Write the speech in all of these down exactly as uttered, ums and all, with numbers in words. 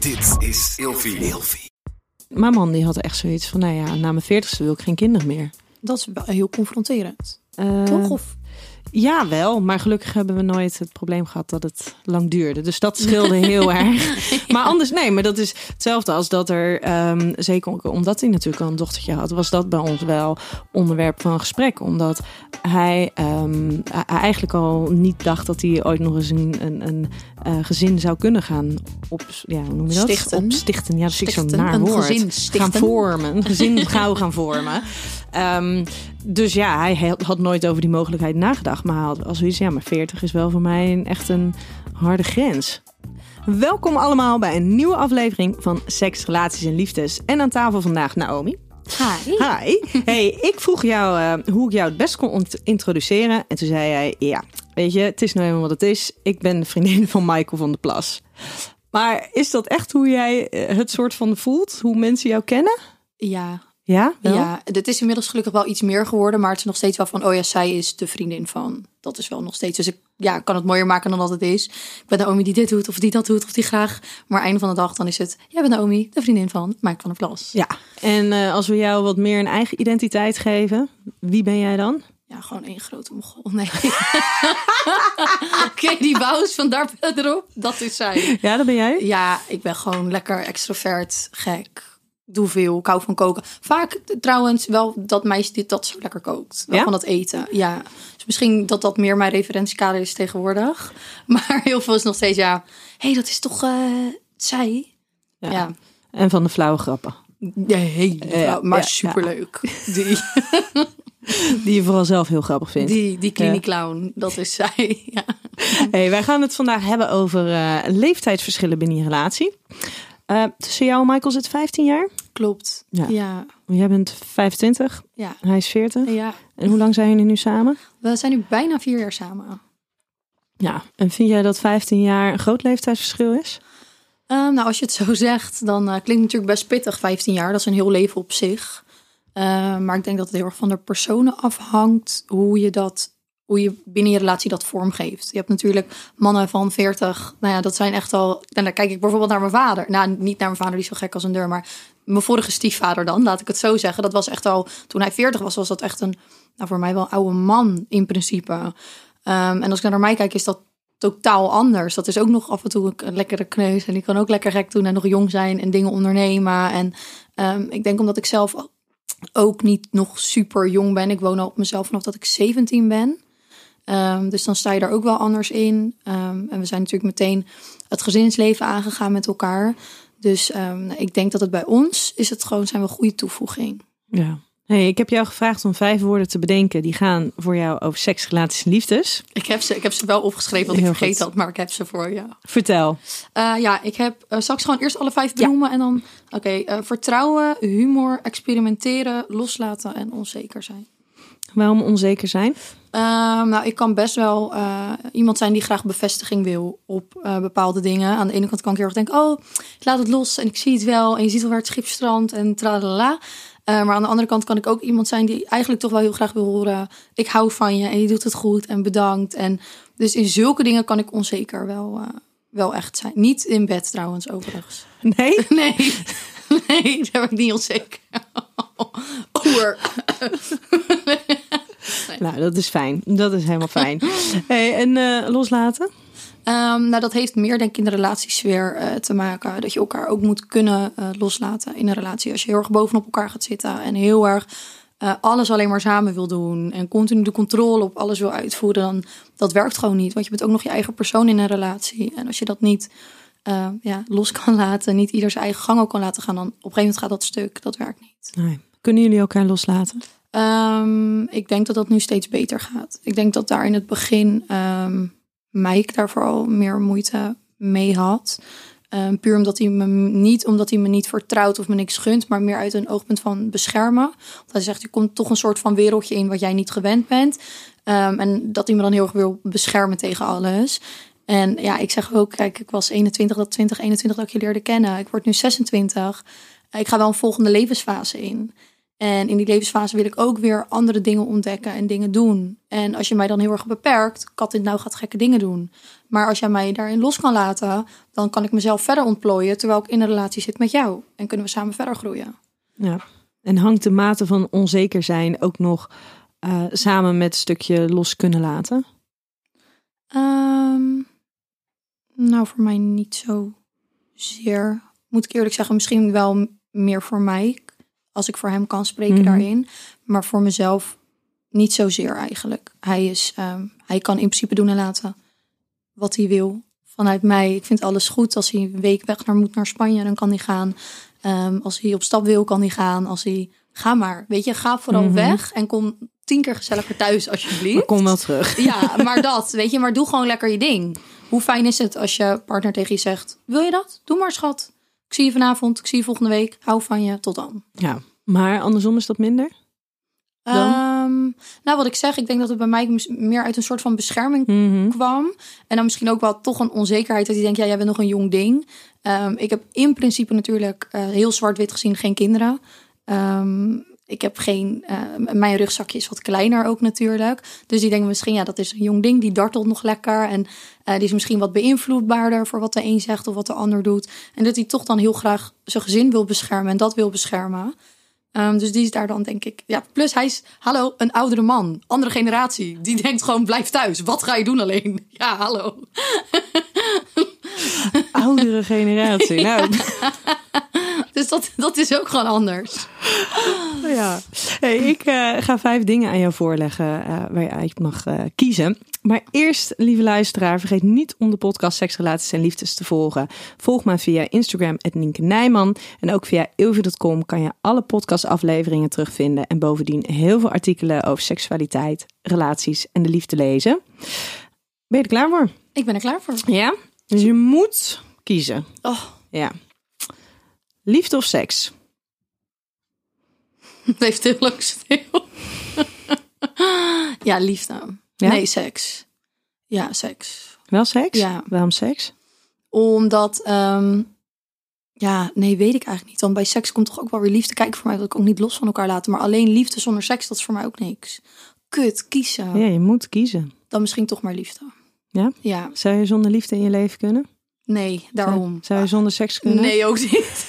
Dit is Ilfie. Ilfie. Mijn man die had echt zoiets van, nou ja, na mijn veertigste wil ik geen kinderen meer. Dat is wel heel confronterend. Uh, Toch? Of... Ja, wel. Maar gelukkig hebben we nooit het probleem gehad dat het lang duurde. Dus dat scheelde heel erg. Ja. Maar anders, nee, maar dat is hetzelfde als dat er, um, zeker omdat hij natuurlijk al een dochtertje had, was dat bij ons wel onderwerp van gesprek. Omdat hij, um, hij eigenlijk al niet dacht dat hij ooit nog eens een, een, een uh, gezin zou kunnen gaan op, ja, hoe noem je dat? Stichten. Op stichten. Ja, dat is zo'n naar een woord. Gezin stichten. Gaan vormen. Een gezin gauw gaan vormen. Um, dus ja, hij had nooit over die mogelijkheid nagedacht. Maar hij had al zoiets, ja, maar veertig is wel voor mij een, echt een harde grens. Welkom allemaal bij een nieuwe aflevering van Seks, Relaties en Liefdes. En aan tafel vandaag Naomi. Hi. Hi. Hey, ik vroeg jou uh, hoe ik jou het best kon ont- introduceren. En toen zei jij, ja, weet je, het is nou helemaal wat het is. Ik ben de vriendin van Michael van der Plas. Maar is dat echt hoe jij het soort van voelt? Hoe mensen jou kennen? Ja. Ja? Wel? Ja, het is inmiddels gelukkig wel iets meer geworden. Maar het is nog steeds wel van, oh ja, zij is de vriendin van. Dat is wel nog steeds. Dus ik ja, kan het mooier maken dan dat het is. Ik ben Naomi die dit doet, of die dat doet, of die graag. Maar einde van de dag, dan is het, jij bent Naomi, de vriendin van Michael van der Plas. Ja, en uh, als we jou wat meer een eigen identiteit geven, wie ben jij dan? Ja, gewoon één grote mogol. Nee. Oké, okay, die Bous van daar erop, dat is zij. Ja, dat ben jij? Ja, ik ben gewoon lekker extrovert, gek. Doe veel, ik hou van koken. Vaak trouwens wel dat meisje dit dat zo lekker kookt. Wel ja? Van dat eten, ja. Dus misschien dat dat meer mijn referentiekader is tegenwoordig. Maar heel veel is nog steeds, ja... Hé, hey, dat is toch uh, zij? Ja. ja. En van de flauwe grappen. Nee, flauw, ja, maar ja, superleuk. Ja. Die... Die je vooral zelf heel grappig vindt. Die, die klinieclown, dat is zij, ja. Hey, wij gaan het vandaag hebben over uh, leeftijdsverschillen binnen je relatie. Uh, tussen jou en Michael zit vijftien jaar? Klopt, ja. ja. Jij bent vijfentwintig, ja. Hij is veertig. Ja. En hoe lang zijn jullie nu samen? We zijn nu bijna vier jaar samen. Ja, en vind jij dat vijftien jaar een groot leeftijdsverschil is? Uh, nou, als je het zo zegt, dan uh, klinkt het natuurlijk best pittig, vijftien jaar. Dat is een heel leven op zich. Uh, maar ik denk dat het heel erg van de personen afhangt hoe je dat... hoe je binnen je relatie dat vormgeeft. Je hebt natuurlijk mannen van veertig. Nou ja, dat zijn echt al... En dan kijk ik bijvoorbeeld naar mijn vader. Nou, niet naar mijn vader, die is zo gek als een deur. Maar mijn vorige stiefvader dan, laat ik het zo zeggen. Dat was echt al... Toen hij veertig was, was dat echt een... Nou, voor mij wel een oude man in principe. Um, en als ik naar mij kijk, is dat totaal anders. Dat is ook nog af en toe een lekkere kneus. En die kan ook lekker gek doen en nog jong zijn en dingen ondernemen. En um, ik denk omdat ik zelf ook niet nog super jong ben. Ik woon al op mezelf vanaf dat ik zeventien ben. Um, dus dan sta je daar ook wel anders in. Um, en we zijn natuurlijk meteen het gezinsleven aangegaan met elkaar. Dus um, ik denk dat het bij ons is het gewoon zijn we een goede toevoeging. Ja. Hey, ik heb jou gevraagd om vijf woorden te bedenken. Die gaan voor jou over seks, relaties en liefdes. Ik heb ze, ik heb ze wel opgeschreven, want ik Heel vergeet goed. dat. Maar ik heb ze voor je. Ja. Vertel. Uh, ja, ik heb uh, straks gewoon eerst alle vijf benoemen. Ja. En dan, oké, okay, uh, vertrouwen, humor, experimenteren, loslaten en onzeker zijn. Waarom onzeker zijn? Uh, nou, ik kan best wel uh, iemand zijn die graag bevestiging wil op uh, bepaalde dingen. Aan de ene kant kan ik heel erg denken, oh, ik laat het los en ik zie het wel. En je ziet wel waar het schip strandt en tralala. Uh, maar aan de andere kant kan ik ook iemand zijn die eigenlijk toch wel heel graag wil horen. Ik hou van je en je doet het goed en bedankt. En dus in zulke dingen kan ik onzeker wel, uh, wel echt zijn. Niet in bed trouwens, overigens. Nee? Nee, nee, daar ben ik niet onzeker. Oer. Nee. Nou, dat is fijn. Dat is helemaal fijn. Hey, en uh, loslaten? Um, nou, dat heeft meer denk ik in de relatiesfeer uh, te maken. Dat je elkaar ook moet kunnen uh, loslaten in een relatie. Als je heel erg bovenop elkaar gaat zitten en heel erg uh, alles alleen maar samen wil doen. En continu de controle op alles wil uitvoeren. Dan dat werkt gewoon niet. Want je bent ook nog je eigen persoon in een relatie. En als je dat niet uh, ja, los kan laten. Niet ieder zijn eigen gang ook kan laten gaan. Dan op een gegeven moment gaat dat stuk. Dat werkt niet. Nee. Kunnen jullie elkaar loslaten? Um, ik denk dat dat nu steeds beter gaat. Ik denk dat daar in het begin um, Mike daar vooral meer moeite mee had. Um, puur omdat hij me niet, omdat hij me niet vertrouwt of me niks gunt, maar meer uit een oogpunt van beschermen. Want hij zegt, je komt toch een soort van wereldje in wat jij niet gewend bent. Um, en dat hij me dan heel erg wil beschermen tegen alles. En ja, ik zeg ook, kijk, ik was eenentwintig, dat twintig eenentwintig dat ik je leerde kennen. Ik word nu zesentwintig. Ik ga wel een volgende levensfase in. En in die levensfase wil ik ook weer andere dingen ontdekken en dingen doen. En als je mij dan heel erg beperkt, kat dit nou gaat gekke dingen doen. Maar als jij mij daarin los kan laten, dan kan ik mezelf verder ontplooien terwijl ik in een relatie zit met jou. En kunnen we samen verder groeien. Ja. En hangt de mate van onzeker zijn ook nog uh, samen met het stukje los kunnen laten? Um, nou, voor mij niet zo zeer. Moet ik eerlijk zeggen, misschien wel meer voor mij. Als ik voor hem kan spreken mm-hmm. daarin. Maar voor mezelf niet zozeer eigenlijk. Hij, is, um, hij kan in principe doen en laten wat hij wil. Vanuit mij, ik vind alles goed. Als hij een week weg naar moet naar Spanje, dan kan hij gaan. Um, als hij op stap wil, kan hij gaan. Als hij, ga maar. Weet je, ga vooral mm-hmm. weg en kom tien keer gezelliger thuis alsjeblieft. Maar kom wel terug. Ja, maar dat, weet je, maar doe gewoon lekker je ding. Hoe fijn is het als je partner tegen je zegt, wil je dat? Doe maar, schat. Ik zie je vanavond, ik zie je volgende week. Hou van je, tot dan. Ja, maar andersom is dat minder? Um, nou, wat ik zeg, ik denk dat het bij mij meer uit een soort van bescherming mm-hmm. kwam. En dan misschien ook wel toch een onzekerheid dat je denkt, ja, jij bent nog een jong ding. Um, ik heb in principe natuurlijk uh, heel zwart-wit gezien geen kinderen. Um, ik heb geen, uh, mijn rugzakje is wat kleiner ook natuurlijk. Dus die denken misschien, ja, dat is een jong ding, die dartelt nog lekker. En uh, die is misschien wat beïnvloedbaarder voor wat de een zegt of wat de ander doet. En dat hij toch dan heel graag zijn gezin wil beschermen en dat wil beschermen. Um, dus die is daar dan, denk ik... Ja, plus hij is, hallo, een oudere man. Andere generatie. Die denkt gewoon, blijf thuis. Wat ga je doen alleen? Ja, hallo. Oudere generatie, nou... Dus dat, dat is ook gewoon anders. Ja. Hey, ik uh, ga vijf dingen aan jou voorleggen uh, waar je uit mag uh, kiezen. Maar eerst, lieve luisteraar, vergeet niet om de podcast Seks, Relaties en Liefdes te volgen. Volg me via Instagram, at Nienke Nijman. En ook via ilvi punt com kan je alle podcastafleveringen terugvinden. En bovendien heel veel artikelen over seksualiteit, relaties en de liefde lezen. Ben je er klaar voor? Ik ben er klaar voor. Ja? Dus je moet kiezen. Oh. Ja. Liefde of seks? Het heeft heel leuk stil. Ja, liefde. Ja? Nee, seks. Ja, seks. Wel seks? Ja. Waarom seks? Omdat, um, ja, nee, weet ik eigenlijk niet. Want bij seks komt toch ook wel weer liefde. Kijk, voor mij wil ik ook niet los van elkaar laten. Maar alleen liefde zonder seks, dat is voor mij ook niks. Kut, kiezen. Ja, je moet kiezen. Dan misschien toch maar liefde. Ja? Ja. Zou je zonder liefde in je leven kunnen? Nee, daarom. Zou, zou je zonder seks kunnen? Nee, ook niet.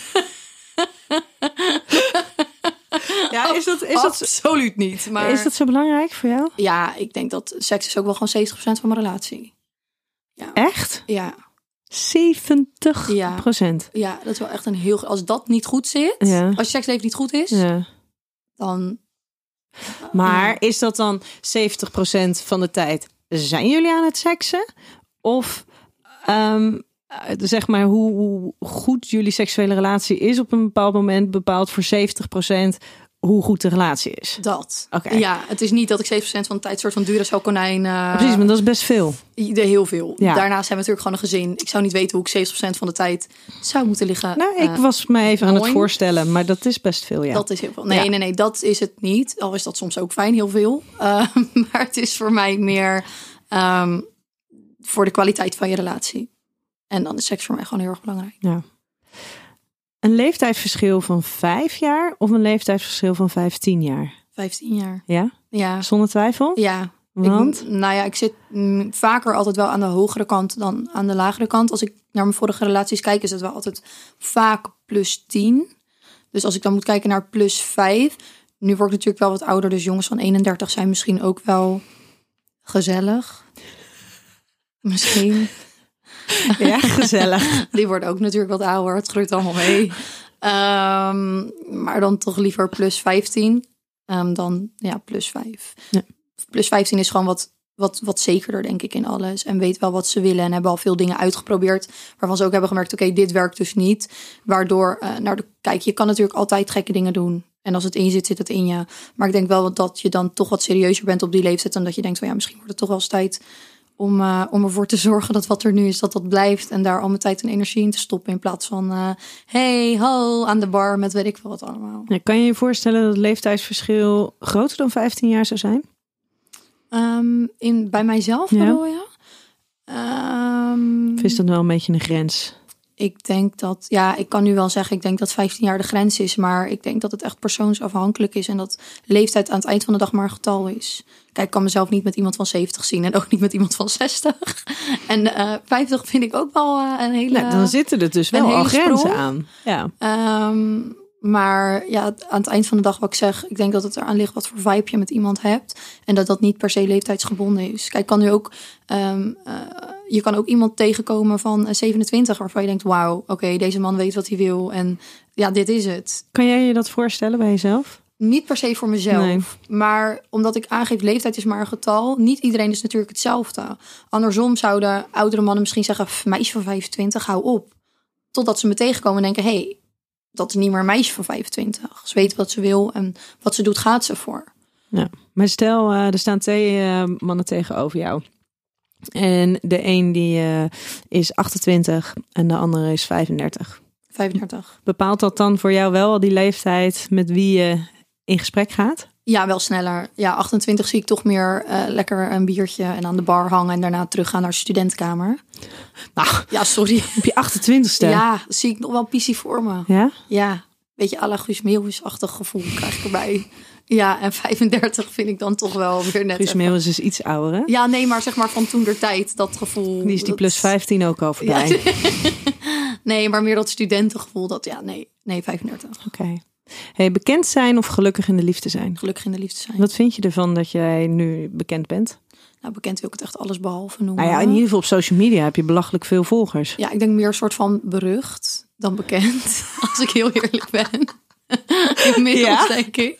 Ja, is dat, is absoluut dat, niet. Maar is dat zo belangrijk voor jou? Ja, ik denk dat seks is ook wel gewoon zeventig procent van mijn relatie. Ja. Echt? Ja. zeventig procent? Ja, ja, dat is wel echt een heel... Als dat niet goed zit, ja. als je seksleven niet goed is, ja. dan... Maar ja. Is dat dan zeventig procent van de tijd, zijn jullie aan het seksen? Of... Um, zeg maar hoe, hoe goed jullie seksuele relatie is op een bepaald moment bepaalt voor zeventig procent hoe goed de relatie is. Dat. Okay. Ja, het is niet dat ik zeventig procent van de tijd soort van Duracell konijn... Uh, Precies, maar dat is best veel. De, heel veel. Ja. Daarnaast hebben we natuurlijk gewoon een gezin. Ik zou niet weten hoe ik zeventig procent van de tijd zou moeten liggen. Nou, ik uh, was me even mooi. aan het voorstellen, maar dat is best veel, ja. Dat is heel veel. Nee, ja. nee, nee, dat is het niet. Al is dat soms ook fijn, heel veel. Uh, maar het is voor mij meer um, voor de kwaliteit van je relatie. En dan is seks voor mij gewoon heel erg belangrijk. Ja. Een leeftijdsverschil van vijf jaar of een leeftijdsverschil van vijftien jaar? Vijftien jaar. Ja? Ja. Zonder twijfel? Ja. Want? Ik, nou ja, ik zit m, vaker altijd wel aan de hogere kant dan aan de lagere kant. Als ik naar mijn vorige relaties kijk, is het wel altijd vaak plus tien. Dus als ik dan moet kijken naar plus vijf. Nu word ik natuurlijk wel wat ouder, dus jongens van eenendertig zijn misschien ook wel gezellig. Misschien... Ja, gezellig. Die wordt ook natuurlijk wat ouder. Het groeit allemaal mee. Um, maar dan toch liever plus vijftien. Um, dan ja, plus vijf. Ja. Plus vijftien is gewoon wat, wat, wat zekerder, denk ik, in alles. En weet wel wat ze willen. En hebben al veel dingen uitgeprobeerd. Waarvan ze ook hebben gemerkt, oké, okay, dit werkt dus niet. Waardoor, uh, nou, de, kijk, je kan natuurlijk altijd gekke dingen doen. En als het in je zit, zit het in je. Maar ik denk wel dat je dan toch wat serieuzer bent op die leeftijd. En dat je denkt van ja, misschien wordt het toch wel eens tijd... Om, uh, om ervoor te zorgen dat wat er nu is, dat dat blijft. En daar al mijn tijd en energie in te stoppen. In plaats van, uh, hey, ho, aan de bar met weet ik veel wat allemaal. Ja, kan je je voorstellen dat het leeftijdsverschil groter dan vijftien jaar zou zijn? Um, in, bij mijzelf ja. bedoel je? Um, of is dat wel een beetje een grens? Ik denk dat, ja, ik kan nu wel zeggen, ik denk dat vijftien jaar de grens is. Maar ik denk dat het echt persoonsafhankelijk is. En dat leeftijd aan het eind van de dag maar een getal is. Kijk, ik kan mezelf niet met iemand van zeventig zien. En ook niet met iemand van zestig. En uh, vijftig vind ik ook wel uh, een hele... Nou, dan zitten er dus wel al grenzen sprong. aan. Ja. Um, maar ja, aan het eind van de dag wat ik zeg, ik denk dat het eraan ligt wat voor vibe je met iemand hebt. En dat dat niet per se leeftijdsgebonden is. Kijk, kan nu ook, um, uh, je kan ook iemand tegenkomen van zevenentwintig waarvan je denkt, wauw, oké, okay, deze man weet wat hij wil. En ja, dit is het. Kan jij je dat voorstellen bij jezelf? Niet per se voor mezelf, nee. Maar omdat ik aangeef, leeftijd is maar een getal. Niet iedereen is natuurlijk hetzelfde. Andersom zouden oudere mannen misschien zeggen, meisje van vijfentwintig, hou op. Totdat ze me tegenkomen en denken, hé, hey, dat is niet meer een meisje van vijfentwintig. Ze weet wat ze wil en wat ze doet, gaat ze voor. Ja, maar stel, uh, er staan twee uh, mannen tegenover jou. En de een die uh, is achtentwintig en de andere is vijfendertig. vijfendertig. Bepaalt dat dan voor jou wel die leeftijd met wie je in gesprek gaat? Ja, wel sneller. Ja, achtentwintig zie ik toch meer uh, lekker een biertje en aan de bar hangen en daarna teruggaan naar de studentenkamer. Nou, ja, sorry. Op je achtentwintigste? Ja, zie ik nog wel pissie voor me. Ja? Ja, beetje à la Guus Meeuwis-achtig gevoel krijg ik erbij. Ja, en vijfendertig vind ik dan toch wel weer net Guus Meeuwis is iets ouder, hè? Ja, nee, maar zeg maar van toen der tijd, dat gevoel. Die is die dat... plus vijftien ook al voorbij. Ja. Nee, maar meer dat studentengevoel, dat ja, nee, nee, vijfendertig. Oké. Okay. Hey, bekend zijn of gelukkig in de liefde zijn? Gelukkig in de liefde zijn. Wat vind je ervan dat jij nu bekend bent? Nou, bekend wil ik het echt alles behalve noemen. Nou ja, in ieder geval op social media heb je belachelijk veel volgers. Ja, ik denk meer een soort van berucht dan bekend. Als ik heel eerlijk ben. Inmiddels, ja? denk ik.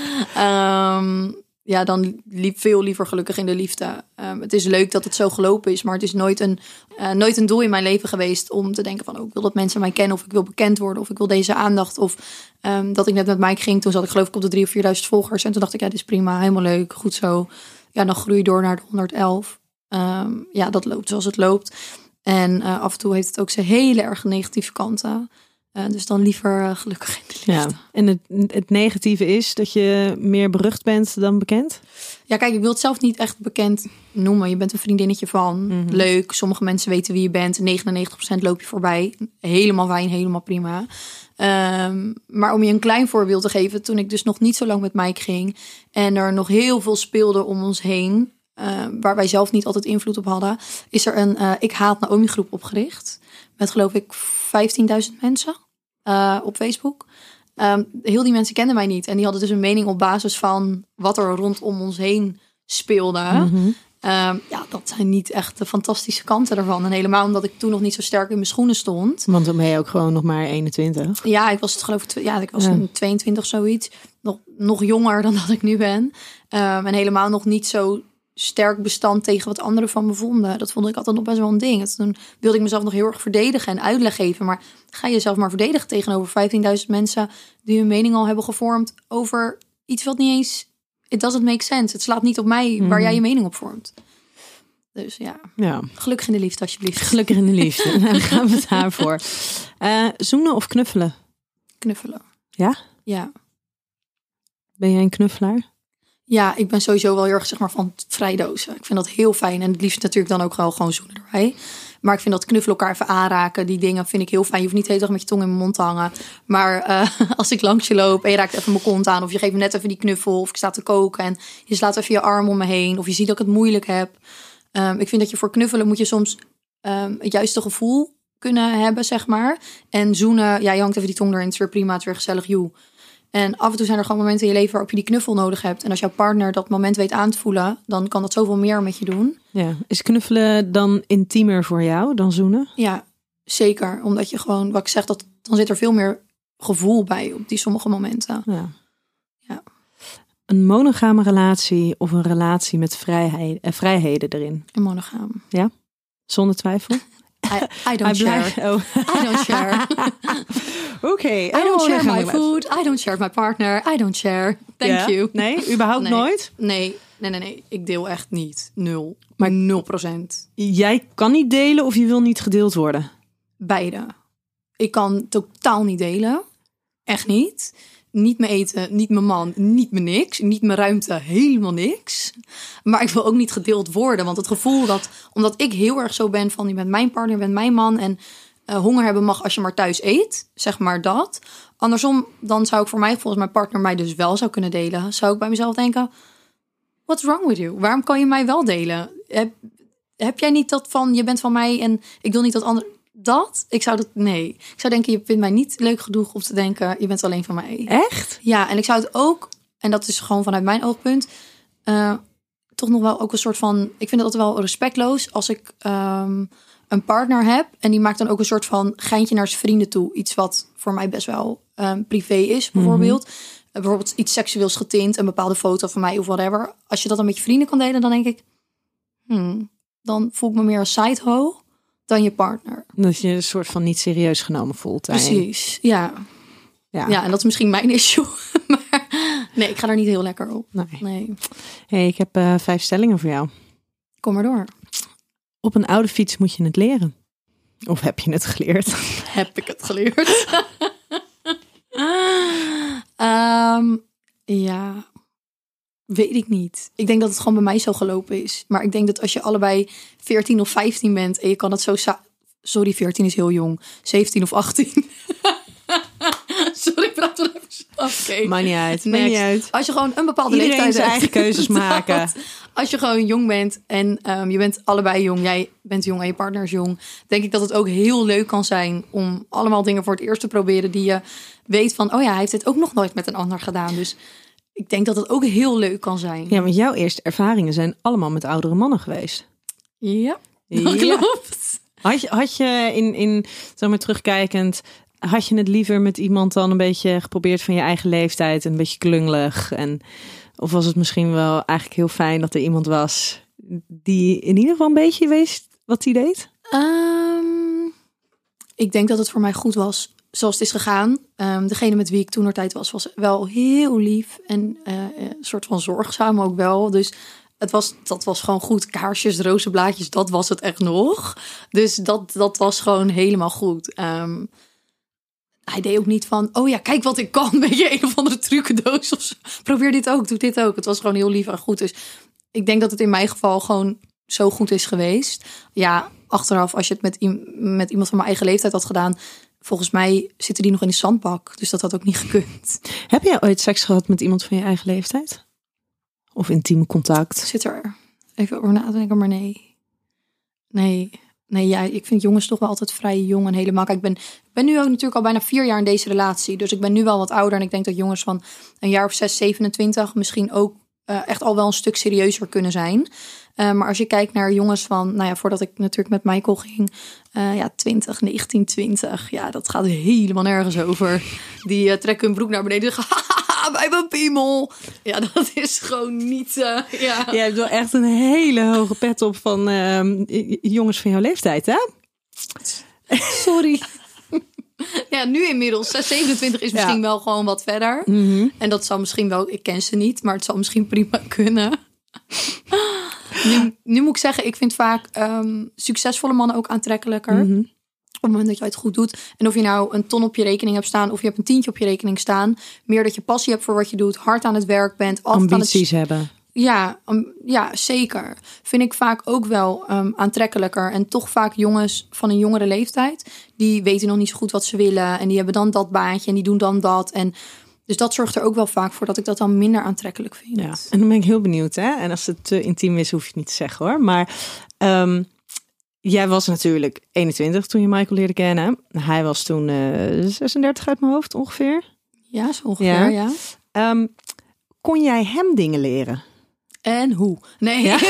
Um, ja, dan liep veel liever gelukkig in de liefde. Um, het is leuk dat het zo gelopen is, maar het is nooit een, uh, nooit een doel in mijn leven geweest om te denken van, oh, ik wil dat mensen mij kennen, of ik wil bekend worden, of ik wil deze aandacht. Of um, dat ik net met Mike ging, toen zat ik geloof ik op de drie of vierduizend volgers. En toen dacht ik, ja, dit is prima, helemaal leuk, goed zo. Ja, dan groei je door naar de honderd-elf. Um, ja, dat loopt zoals het loopt. En uh, af en toe heeft het ook zijn hele erg negatieve kanten. Uh, dus dan liever uh, gelukkig in de liefde. Ja. En het, het negatieve is dat je meer berucht bent dan bekend? Ja, kijk, ik wil het zelf niet echt bekend noemen. Je bent een vriendinnetje van. Mm-hmm. Leuk. Sommige mensen weten wie je bent. negenennegentig procent loop je voorbij. Helemaal fijn, helemaal prima. Um, maar om je een klein voorbeeld te geven. Toen ik dus nog niet zo lang met Mike ging. En er nog heel veel speelde om ons heen. Uh, waar wij zelf niet altijd invloed op hadden. Is er een uh, Ik Haat Naomi groep opgericht. Met geloof ik vijftienduizend mensen uh, op Facebook. Um, heel die mensen kenden mij niet. En die hadden dus een mening op basis van wat er rondom ons heen speelde. Mm-hmm. Um, ja, dat zijn niet echt de fantastische kanten ervan. En helemaal omdat ik toen nog niet zo sterk in mijn schoenen stond. Want dan ben je ook gewoon nog maar eenentwintig. Ja, ik was het geloof ik, ja, ik was ja. tweeëntwintig zoiets. Nog, nog jonger dan dat ik nu ben. Um, en helemaal nog niet zo sterk bestand tegen wat anderen van me vonden. Dat vond ik altijd nog best wel een ding. Toen wilde ik mezelf nog heel erg verdedigen en uitleg geven. Maar ga je jezelf maar verdedigen tegenover vijftienduizend mensen die hun mening al hebben gevormd over iets wat niet eens... It doesn't make sense. Het slaat niet op mij waar mm. jij je mening op vormt. Dus ja. ja, gelukkig in de liefde alsjeblieft. Gelukkig in de liefde. Dan gaan we het daarvoor. Uh, zoenen of knuffelen? Knuffelen. Ja? Ja. Ben jij een knuffelaar? Ja, ik ben sowieso wel heel erg zeg maar, van vrijdozen. Ik vind dat heel fijn. En het liefst natuurlijk dan ook wel gewoon zoenen erbij. Maar ik vind dat knuffelen elkaar even aanraken. Die dingen vind ik heel fijn. Je hoeft niet de hele dag met je tong in mijn mond te hangen. Maar uh, als ik langs je loop en je raakt even mijn kont aan. Of je geeft me net even die knuffel. Of ik sta te koken en je slaat even je arm om me heen. Of je ziet dat ik het moeilijk heb. Um, ik vind dat je voor knuffelen moet je soms um, het juiste gevoel kunnen hebben, zeg maar. En zoenen, ja, je hangt even die tong erin. Het is weer prima, het is weer gezellig, joe. En af en toe zijn er gewoon momenten in je leven waarop je die knuffel nodig hebt. En als jouw partner dat moment weet aan te voelen, dan kan dat zoveel meer met je doen. Ja. Is knuffelen dan intiemer voor jou dan zoenen? Ja, zeker. Omdat je gewoon, wat ik zeg, dat, dan zit er veel meer gevoel bij op die sommige momenten. Ja. Ja. Een monogame relatie of een relatie met vrijheid, eh, vrijheden erin? Een monogaam. Ja? Zonder twijfel? I, I don't share. Oh. I don't share. Oké. Okay. I don't share my food. I don't share my partner. I don't share. Thank ja? you. Nee, überhaupt nee. nooit? Nee, nee, nee, nee. Ik deel echt niet. Nul. Maar nul procent. Jij kan niet delen of je wil niet gedeeld worden? Beide. Ik kan totaal niet delen. Echt niet. Niet mijn eten, niet mijn man, niet mijn niks. Niet mijn ruimte, helemaal niks. Maar ik wil ook niet gedeeld worden. Want het gevoel dat, omdat ik heel erg zo ben van, je bent mijn partner, je bent mijn man. En uh, honger hebben mag als je maar thuis eet. Zeg maar dat. Andersom, dan zou ik voor mij, volgens mijn partner mij dus wel zou kunnen delen. Zou ik bij mezelf denken, what's wrong with you? Waarom kan je mij wel delen? Heb, heb jij niet dat van, je bent van mij en ik wil niet dat anderen... Dat? Ik zou dat, nee. Ik zou denken, je vindt mij niet leuk genoeg om te denken, je bent alleen van mij. Echt? Ja, en ik zou het ook, en dat is gewoon vanuit mijn oogpunt, uh, toch nog wel ook een soort van, ik vind het altijd wel respectloos als ik um, een partner heb en die maakt dan ook een soort van geintje naar zijn vrienden toe. Iets wat voor mij best wel um, privé is, bijvoorbeeld. Mm-hmm. Uh, bijvoorbeeld iets seksueels getint, een bepaalde foto van mij of whatever. Als je dat dan met je vrienden kan delen, dan denk ik, hmm, dan voel ik me meer als side-ho dan je partner. Dat je een soort van niet serieus genomen voelt. Precies, ja. ja. Ja, en dat is misschien mijn issue. Maar nee, ik ga er niet heel lekker op. Nee. nee. Hey, ik heb uh, vijf stellingen voor jou. Kom maar door. Op een oude fiets moet je het leren. Of heb je het geleerd? Heb ik het geleerd? um, ja, weet ik niet. Ik denk dat het gewoon bij mij zo gelopen is. Maar ik denk dat als je allebei veertien of vijftien bent en je kan het zo... Sa- Sorry, veertien is heel jong. zeventien of achttien. Sorry, ik praat wel even af. Oké. Maakt niet uit. Maakt niet uit. Als je gewoon een bepaalde Iedereen leeftijd zijn hebt. eigen keuzes maken. Als je gewoon jong bent en um, je bent allebei jong. Jij bent jong en je partner is jong. Denk ik dat het ook heel leuk kan zijn om allemaal dingen voor het eerst te proberen die je weet van, oh ja, hij heeft dit ook nog nooit met een ander gedaan. Dus ik denk dat het ook heel leuk kan zijn. Ja, want jouw eerste ervaringen zijn allemaal met oudere mannen geweest. Ja, dat ja. klopt. Had je, had je in, in, zeg maar terugkijkend, had je het liever met iemand dan een beetje geprobeerd van je eigen leeftijd, een beetje klungelig? En, of was het misschien wel eigenlijk heel fijn dat er iemand was die in ieder geval een beetje wist wat hij deed? Um, ik denk dat het voor mij goed was zoals het is gegaan. Um, degene met wie ik toenertijd was, was wel heel lief en uh, een soort van zorgzaam ook wel. Dus het was, dat was gewoon goed. Kaarsjes, rozenblaadjes, dat was het echt nog. Dus dat, dat was gewoon helemaal goed. Um, hij deed ook niet van, oh ja, kijk wat ik kan. Weet je, een of andere trucendoos of zo. Probeer dit ook, doe dit ook. Het was gewoon heel lief en goed. Dus ik denk dat het in mijn geval gewoon zo goed is geweest. Ja, achteraf, als je het met, met iemand van mijn eigen leeftijd had gedaan, volgens mij zitten die nog in de zandbak. Dus dat had ook niet gekund. Heb jij ooit seks gehad met iemand van je eigen leeftijd? Of intiem contact? Zit er even over na te denken, maar nee. Nee, nee ja, ik vind jongens toch wel altijd vrij jong en helemaal. Kijk, ik ben, ik ben nu ook natuurlijk al bijna vier jaar in deze relatie. Dus ik ben nu wel wat ouder. En ik denk dat jongens van een jaar of zes, zevenentwintig misschien ook uh, echt al wel een stuk serieuzer kunnen zijn. Uh, maar als je kijkt naar jongens van, nou ja, voordat ik natuurlijk met Michael ging, uh, ja, twintig, negentien, twintig. Ja, dat gaat helemaal nergens over. Die uh, trekken hun broek naar beneden en zeggen, haha, wij hebben een piemel. Ja, dat is gewoon niet, uh, ja. Jij hebt wel echt een hele hoge pet op van uh, jongens van jouw leeftijd, hè? Sorry. Ja, nu inmiddels. zevenentwintig is misschien ja. wel gewoon wat verder. Mm-hmm. En dat zal misschien wel, ik ken ze niet, maar het zal misschien prima kunnen. Nu, nu moet ik zeggen, ik vind vaak um, succesvolle mannen ook aantrekkelijker. Mm-hmm. Op het moment dat je het goed doet. En of je nou een ton op je rekening hebt staan, of je hebt een tientje op je rekening staan. Meer dat je passie hebt voor wat je doet, hard aan het werk bent. Ambities aan het... hebben. Ja, um, ja, zeker. Vind ik vaak ook wel um, aantrekkelijker. En toch vaak jongens van een jongere leeftijd, die weten nog niet zo goed wat ze willen. En die hebben dan dat baantje en die doen dan dat. En dus dat zorgt er ook wel vaak voor dat ik dat dan minder aantrekkelijk vind. Ja, en dan ben ik heel benieuwd, hè? En als het te intiem is, hoef je het niet te zeggen, hoor. Maar um, jij was natuurlijk eenentwintig toen je Michael leerde kennen. Hij was toen uh, zesendertig uit mijn hoofd ongeveer. Ja, zo ongeveer, ja. ja. Um, kon jij hem dingen leren? En hoe? Nee. Ja,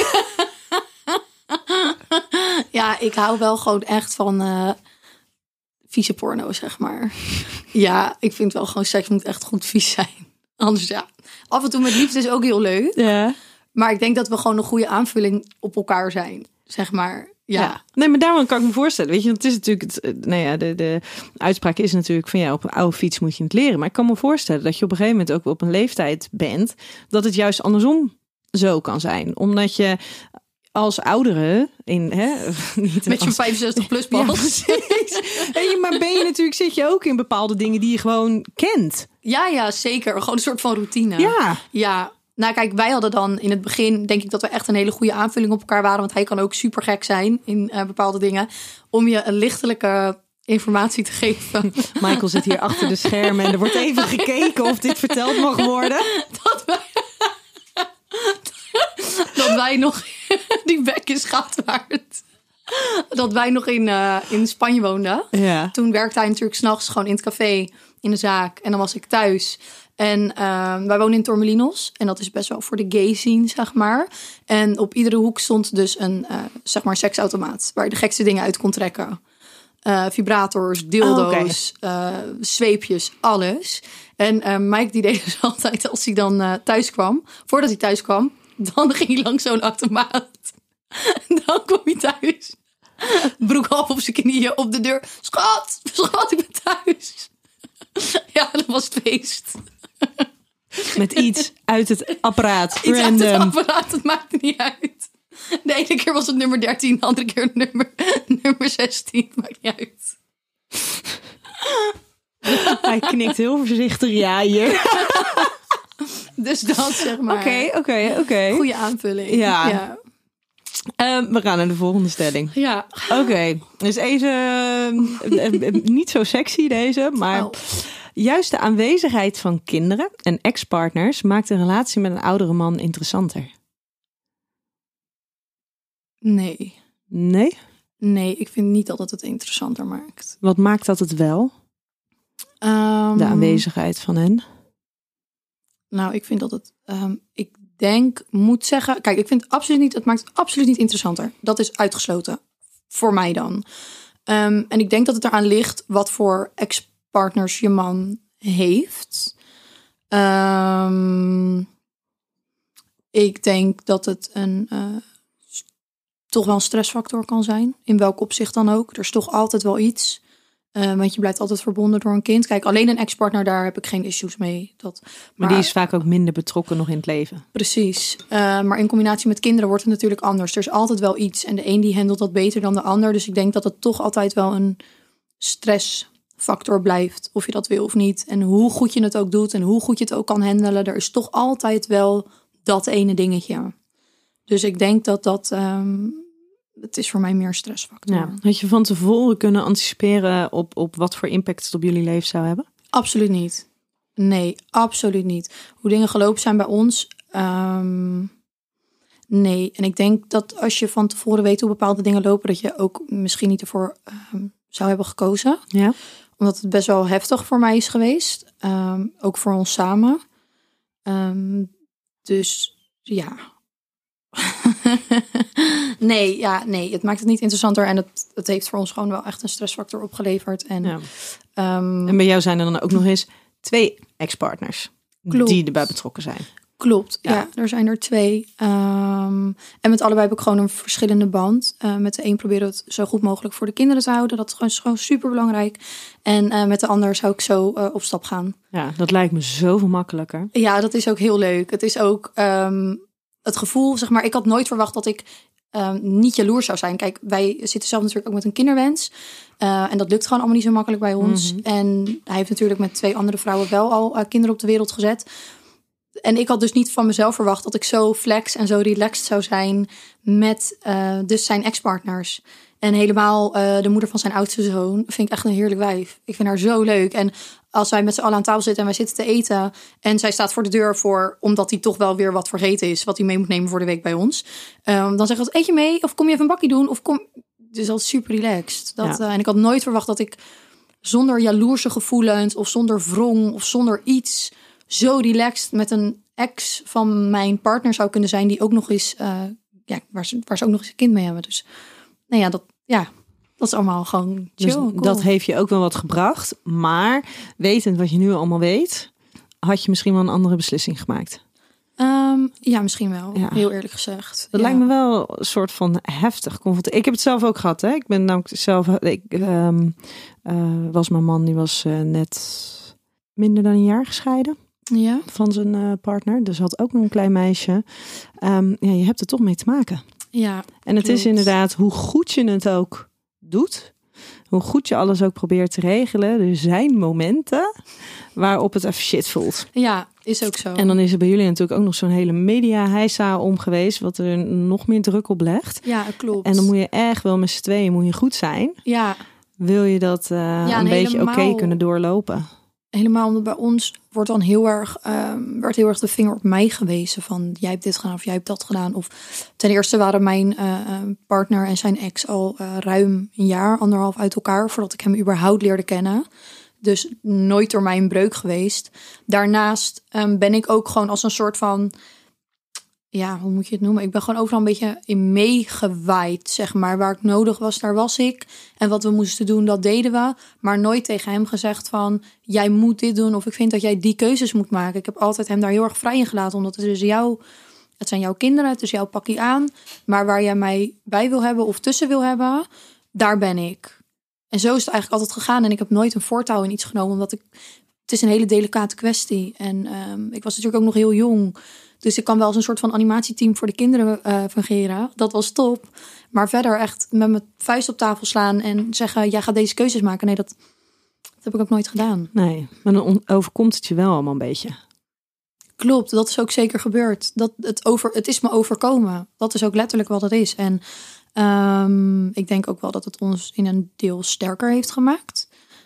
ja, ik hou wel gewoon echt van uh, vieze porno, zeg maar. Ja, ik vind wel gewoon seks moet echt goed vies zijn. Anders ja, af en toe met liefde is ook heel leuk. Ja. Maar ik denk dat we gewoon een goede aanvulling op elkaar zijn, zeg maar. Ja. ja. Nee, maar daarom kan ik me voorstellen. Weet je, het is natuurlijk, het, nou ja, de, de uitspraak is natuurlijk van ja, op een oude fiets moet je het leren. Maar ik kan me voorstellen dat je op een gegeven moment ook op een leeftijd bent dat het juist andersom zo kan zijn. Omdat je als oudere in hè, niet met je als... vijfenzestig plus pas. Ja, precies. Hey, maar ben je natuurlijk zit je ook in bepaalde dingen die je gewoon kent. Ja, ja, zeker. Gewoon een soort van routine. Ja. Ja. Nou kijk, wij hadden dan in het begin, denk ik dat we echt een hele goede aanvulling op elkaar waren. Want hij kan ook super gek zijn in uh, bepaalde dingen. Om je een lichtelijke informatie te geven. Michael zit hier achter de schermen en er wordt even gekeken of dit verteld mag worden. Dat wij, dat wij nog... Die bek is gat waard. Dat wij nog in, uh, in Spanje woonden. Ja. Toen werkte hij natuurlijk 's nachts gewoon in het café, in de zaak. En dan was ik thuis. En uh, wij wonen in Torremolinos. En dat is best wel voor de gay scene, zeg maar. En op iedere hoek stond dus een uh, zeg maar seksautomaat. Waar je de gekste dingen uit kon trekken. Uh, vibrators, dildo's, oh, okay. uh, zweepjes, alles. En uh, Mike die deed dus altijd als hij dan uh, thuis kwam. Voordat hij thuis kwam, dan ging hij langs zo'n automaat. En dan kwam hij thuis. Broek half op zijn knieën op de deur. Schat, schat, ik ben thuis. Ja, dat was het feest. Met iets uit het apparaat. Iets random. uit het apparaat, dat maakte niet uit. De ene keer was het nummer dertien, de andere keer nummer, nummer zestien. Maakt niet uit. Hij knikt heel voorzichtig ja hier. Dus dat zeg maar. Oké, oké, oké. Goeie aanvulling. Ja. ja. Uh, we gaan naar de volgende stelling. Ja. Oké, okay. Dus deze uh, niet zo sexy deze, maar oh. juist de aanwezigheid van kinderen en ex-partners maakt een relatie met een oudere man interessanter. Nee. Nee? Nee, ik vind niet dat het het interessanter maakt. Wat maakt dat het wel? Um, de aanwezigheid van hen? Nou, ik vind dat het... Um, ik denk, moet zeggen... Kijk, ik vind het absoluut niet... Het maakt het absoluut niet interessanter. Dat is uitgesloten. Voor mij dan. Um, en ik denk dat het eraan ligt wat voor ex-partners je man heeft. Um, ik denk dat het een... Uh, toch wel een stressfactor kan zijn. In welk opzicht dan ook. Er is toch altijd wel iets... Uh, want je blijft altijd verbonden door een kind. Kijk, alleen een ex-partner, daar heb ik geen issues mee. Dat, maar, maar die is vaak ook minder betrokken nog in het leven. Precies. Uh, maar in combinatie met kinderen wordt het natuurlijk anders. Er is altijd wel iets. En de een die handelt dat beter dan de ander. Dus ik denk dat het toch altijd wel een stressfactor blijft. Of je dat wil of niet. En hoe goed je het ook doet en hoe goed je het ook kan handelen. Er is toch altijd wel dat ene dingetje. Dus ik denk dat dat... Um, Het is voor mij meer stressfactor. Ja. Had je van tevoren kunnen anticiperen op, op wat voor impact het op jullie leven zou hebben? Absoluut niet. Nee, absoluut niet. Hoe dingen gelopen zijn bij ons. Um, nee, en ik denk dat als je van tevoren weet hoe bepaalde dingen lopen, dat je ook misschien niet ervoor um, zou hebben gekozen. Ja. Omdat het best wel heftig voor mij is geweest. Um, ook voor ons samen. Um, dus ja... nee, ja, nee, het maakt het niet interessanter en het, het heeft voor ons gewoon wel echt een stressfactor opgeleverd. En, ja. um, en bij jou zijn er dan ook nog eens twee ex-partners klopt. Die erbij betrokken zijn. Klopt, ja, ja er zijn er twee. Um, en met allebei heb ik gewoon een verschillende band. Uh, met de een proberen we het zo goed mogelijk voor de kinderen te houden. Dat is gewoon, gewoon super belangrijk. En uh, met de ander zou ik zo uh, op stap gaan. Ja, dat lijkt me zoveel makkelijker. Ja, dat is ook heel leuk. Het is ook... Um, Het gevoel, zeg maar, ik had nooit verwacht dat ik um, niet jaloers zou zijn. Kijk, wij zitten zelf natuurlijk ook met een kinderwens. Uh, en dat lukt gewoon allemaal niet zo makkelijk bij ons. Mm-hmm. En hij heeft natuurlijk met twee andere vrouwen wel al uh, kinderen op de wereld gezet. En ik had dus niet van mezelf verwacht dat ik zo flex en zo relaxed zou zijn met uh, dus zijn ex-partners. En helemaal uh, de moeder van zijn oudste zoon vind ik echt een heerlijk wijf. Ik vind haar zo leuk. En als wij met z'n allen aan tafel zitten en wij zitten te eten en zij staat voor de deur voor, omdat hij toch wel weer wat vergeten is, wat hij mee moet nemen voor de week bij ons. Um, dan zegt hij, eet je mee? Of kom je even een bakje doen? Of kom... Dus dat is super relaxed. Dat, ja. uh, en ik had nooit verwacht dat ik zonder jaloerse gevoelens of zonder wrong of zonder iets zo relaxed met een ex van mijn partner zou kunnen zijn die ook nog eens, uh, ja, waar ze, waar ze ook nog eens een kind mee hebben. Dus nou ja, dat, ja, dat is allemaal gewoon chill. Dus cool. Dat heeft je ook wel wat gebracht. Maar wetend wat je nu allemaal weet, had je misschien wel een andere beslissing gemaakt. Um, ja, misschien wel. Ja. Heel eerlijk gezegd. Dat ja. lijkt me wel een soort van heftig. Ik heb het zelf ook gehad. Hè? Ik ben namelijk zelf... Ik um, uh, was mijn man, die was uh, net minder dan een jaar gescheiden. Ja. Van zijn uh, partner. Dus had ook nog een klein meisje. Um, ja, je hebt er toch mee te maken. Ja, en het klopt. is inderdaad hoe goed je het ook doet. Hoe goed je alles ook probeert te regelen. Er zijn momenten waarop het even shit voelt. Ja, is ook zo. En dan is er bij jullie natuurlijk ook nog zo'n hele media-heisa om geweest. Wat er nog meer druk op legt. Ja, klopt. En dan moet je echt wel met z'n tweeën moet je goed zijn. Ja. wil je dat uh, ja, een beetje oké okay kunnen doorlopen? Helemaal, omdat bij ons wordt dan heel erg, uh, werd heel erg de vinger op mij gewezen van jij hebt dit gedaan of jij hebt dat gedaan. Of ten eerste waren mijn uh, partner en zijn ex al uh, ruim een jaar, anderhalf uit elkaar voordat ik hem überhaupt leerde kennen. Dus nooit door mij een breuk geweest. Daarnaast um, ben ik ook gewoon als een soort van, ja, hoe moet je het noemen? Ik ben gewoon overal een beetje in meegewaaid, zeg maar. Waar ik nodig was, daar was ik. En wat we moesten doen, dat deden we. Maar nooit tegen hem gezegd van, jij moet dit doen. Of ik vind dat jij die keuzes moet maken. Ik heb altijd hem daar heel erg vrij in gelaten. Omdat het dus jouw, het zijn jouw kinderen, het is jouw pakkie aan. Maar waar jij mij bij wil hebben of tussen wil hebben, daar ben ik. En zo is het eigenlijk altijd gegaan. En ik heb nooit een voortouw in iets genomen. Omdat ik, het is een hele delicate kwestie. En um, ik was natuurlijk ook nog heel jong. Dus ik kan wel als een soort van animatieteam voor de kinderen uh, fungeren. Dat was top. Maar verder echt met mijn vuist op tafel slaan en zeggen, jij gaat deze keuzes maken. Nee, dat, dat heb ik ook nooit gedaan. Nee, maar dan overkomt het je wel allemaal een beetje. Klopt, dat is ook zeker gebeurd. Dat het, over, het is me overkomen. Dat is ook letterlijk wat het is. En um, ik denk ook wel dat het ons in een deel sterker heeft gemaakt.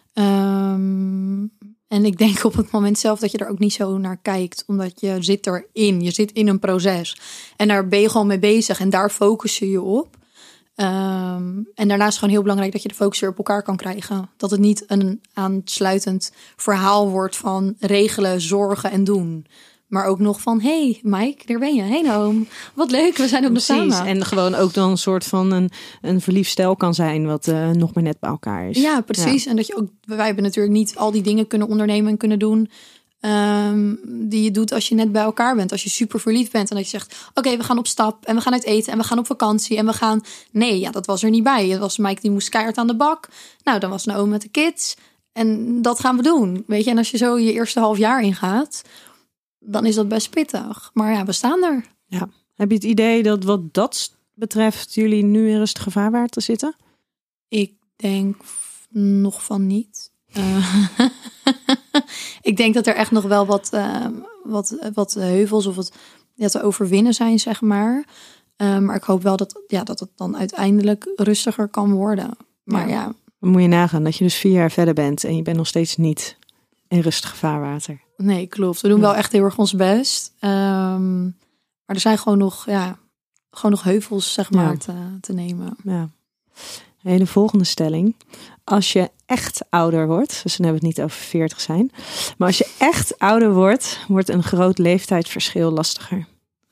Um, En ik denk op het moment zelf dat je er ook niet zo naar kijkt. Omdat je zit erin. Je zit in een proces. En daar ben je gewoon mee bezig. En daar focus je je op. Um, en daarnaast is het gewoon heel belangrijk dat je de focus weer op elkaar kan krijgen. Dat het niet een aansluitend verhaal wordt van regelen, zorgen en doen. Maar ook nog van, hey Mike, daar ben je. Hey Noam, wat leuk, we zijn ook nog samen. En gewoon ook dan een soort van een, een verliefd stel kan zijn wat uh, nog maar net bij elkaar is. Ja, precies. Ja. En dat je ook, wij hebben natuurlijk niet al die dingen kunnen ondernemen en kunnen doen um, die je doet als je net bij elkaar bent. Als je super verliefd bent en dat je zegt, oké, okay, we gaan op stap en we gaan uit eten en we gaan op vakantie en we gaan. Nee, ja, dat was er niet bij. Het was Mike die moest keihard aan de bak. Nou, dan was Noam met de kids en dat gaan we doen. Weet je, en als je zo je eerste half jaar ingaat, dan is dat best pittig. Maar ja, we staan er. Ja. Heb je het idee dat wat dat betreft jullie nu in rustige vaarwater zitten? Ik denk nog van niet. Uh, ik denk dat er echt nog wel wat, uh, wat, wat heuvels of wat ja, te overwinnen zijn, zeg maar. Uh, maar ik hoop wel dat, ja, dat het dan uiteindelijk rustiger kan worden. Maar ja. ja. Dan moet je nagaan dat je dus vier jaar verder bent en je bent nog steeds niet in rustig vaarwater. Nee, klopt. We doen wel echt heel erg ons best. Um, maar er zijn gewoon nog, ja, gewoon nog heuvels, zeg maar, ja. te, te nemen. Ja. En de volgende stelling. Als je echt ouder wordt, dus dan hebben we het niet over veertig zijn. Maar als je echt ouder wordt, wordt een groot leeftijdsverschil lastiger.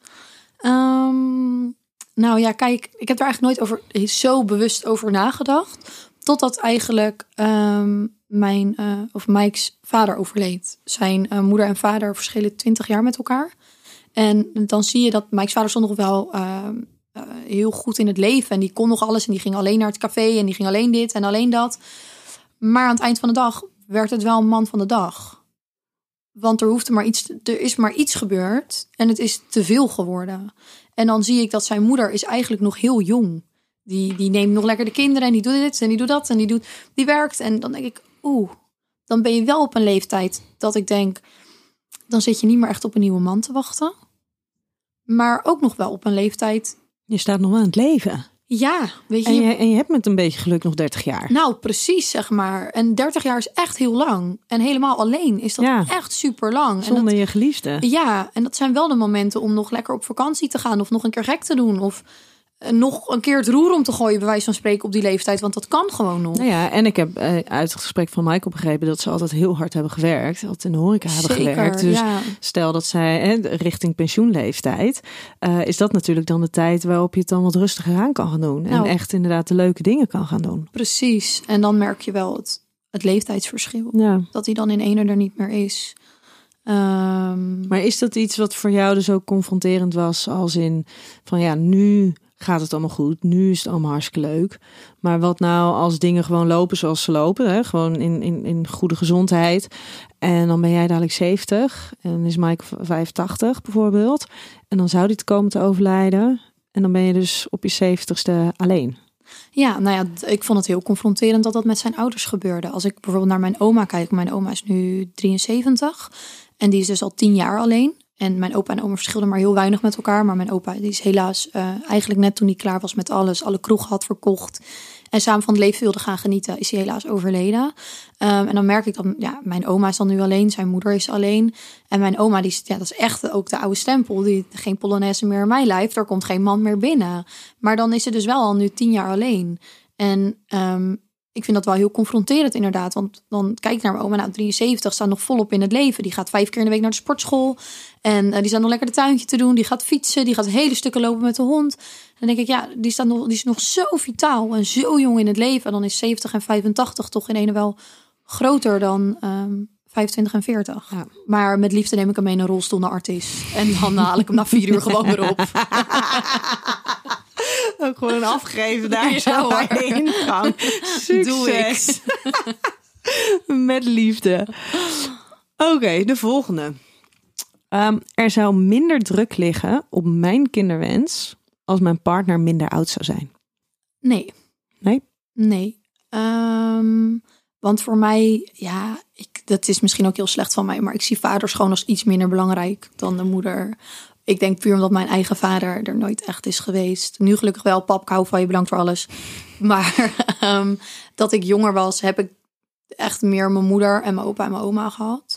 Um, nou ja, kijk, ik heb er eigenlijk nooit over zo bewust over nagedacht. Totdat eigenlijk um, mijn, uh, of Mike's vader overleed. Zijn uh, moeder en vader verschillen twintig jaar met elkaar. En dan zie je dat Mike's vader stond nog wel uh, uh, heel goed in het leven. En die kon nog alles en die ging alleen naar het café en die ging alleen dit en alleen dat. Maar aan het eind van de dag werd het wel een man van de dag. Want er, hoefde maar iets, er is maar iets gebeurd en het is te veel geworden. En dan zie ik dat zijn moeder is eigenlijk nog heel jong. Die, die neemt nog lekker de kinderen en die doet dit en die doet dat en die, doet, die werkt. En dan denk ik, oeh, dan ben je wel op een leeftijd dat ik denk, dan zit je niet meer echt op een nieuwe man te wachten. Maar ook nog wel op een leeftijd. Je staat nog wel in het leven. Ja, weet je. En je, en je hebt met een beetje geluk nog dertig jaar. Nou, precies, zeg maar. En dertig jaar is echt heel lang. En helemaal alleen is dat ja. echt super lang. Zonder en dat, je geliefde. Ja, en dat zijn wel de momenten om nog lekker op vakantie te gaan. Of nog een keer gek te doen. Of nog een keer het roer om te gooien, bij wijze van spreken, op die leeftijd. Want dat kan gewoon nog. Nou ja, en ik heb uh, uit het gesprek van Michael begrepen dat ze altijd heel hard hebben gewerkt. Altijd in de horeca hebben Zeker, gewerkt. Dus ja. stel dat zij hè, richting pensioenleeftijd, uh, is dat natuurlijk dan de tijd waarop je het dan wat rustiger aan kan gaan doen. Nou, en echt inderdaad de leuke dingen kan gaan doen. Precies. En dan merk je wel het, het leeftijdsverschil. Ja. Dat hij dan in ene er niet meer is. Um, maar is dat iets wat voor jou dus ook confronterend was, als in van ja, nu gaat het allemaal goed, nu is het allemaal hartstikke leuk. Maar wat nou als dingen gewoon lopen zoals ze lopen, hè? Gewoon in, in, in goede gezondheid. En dan ben jij dadelijk zeventig en dan is Mike vijfentachtig bijvoorbeeld. En dan zou die te komen te overlijden. En dan ben je dus op je zeventigste alleen. Ja, nou ja, ik vond het heel confronterend dat dat met zijn ouders gebeurde. Als ik bijvoorbeeld naar mijn oma kijk, mijn oma is nu drieënzeventig en die is dus al tien jaar alleen. En mijn opa en oma verschilden maar heel weinig met elkaar. Maar mijn opa die is helaas uh, eigenlijk net toen hij klaar was met alles, alle kroegen had verkocht. en samen van het leven wilde gaan genieten, is hij helaas overleden. Um, en dan merk ik dan, ja, mijn oma is dan nu alleen, zijn moeder is alleen. En mijn oma, die, ja, dat is echt ook de oude stempel. Die, geen Polonaise meer in mijn lijf, er komt geen man meer binnen. Maar dan is ze dus wel al nu tien jaar alleen. En um, ik vind dat wel heel confronterend inderdaad. Want dan kijk ik naar mijn oma, nou drieënzeventig, staat nog volop in het leven. Die gaat vijf keer in de week naar de sportschool. En uh, die staat nog lekker de tuintje te doen. Die gaat fietsen, die gaat hele stukken lopen met de hond. En dan denk ik, ja, die, staat nog, die is nog zo vitaal en zo jong in het leven. En dan is zeventig en vijfentachtig toch in ene wel groter dan um, vijfentwintig en veertig. Ja. Maar met liefde neem ik hem mee in een rolstoel naar Artis. En dan haal ik hem na vier uur gewoon weer op. Ook gewoon afgegeven daar ja, zo bij de ingang. Succes. Doe ik. Met liefde. Oké, okay, de volgende. Um, er zou minder druk liggen op mijn kinderwens als mijn partner minder oud zou zijn. Nee. Nee? Nee. Um, want voor mij, ja, ik, dat is misschien ook heel slecht van mij, maar ik zie vaders gewoon als iets minder belangrijk dan de moeder. Ik denk puur omdat mijn eigen vader er nooit echt is geweest. Nu gelukkig wel, pap, ik hou van je, bedankt voor alles. Maar um, dat ik jonger was, heb ik echt meer mijn moeder en mijn opa en mijn oma gehad.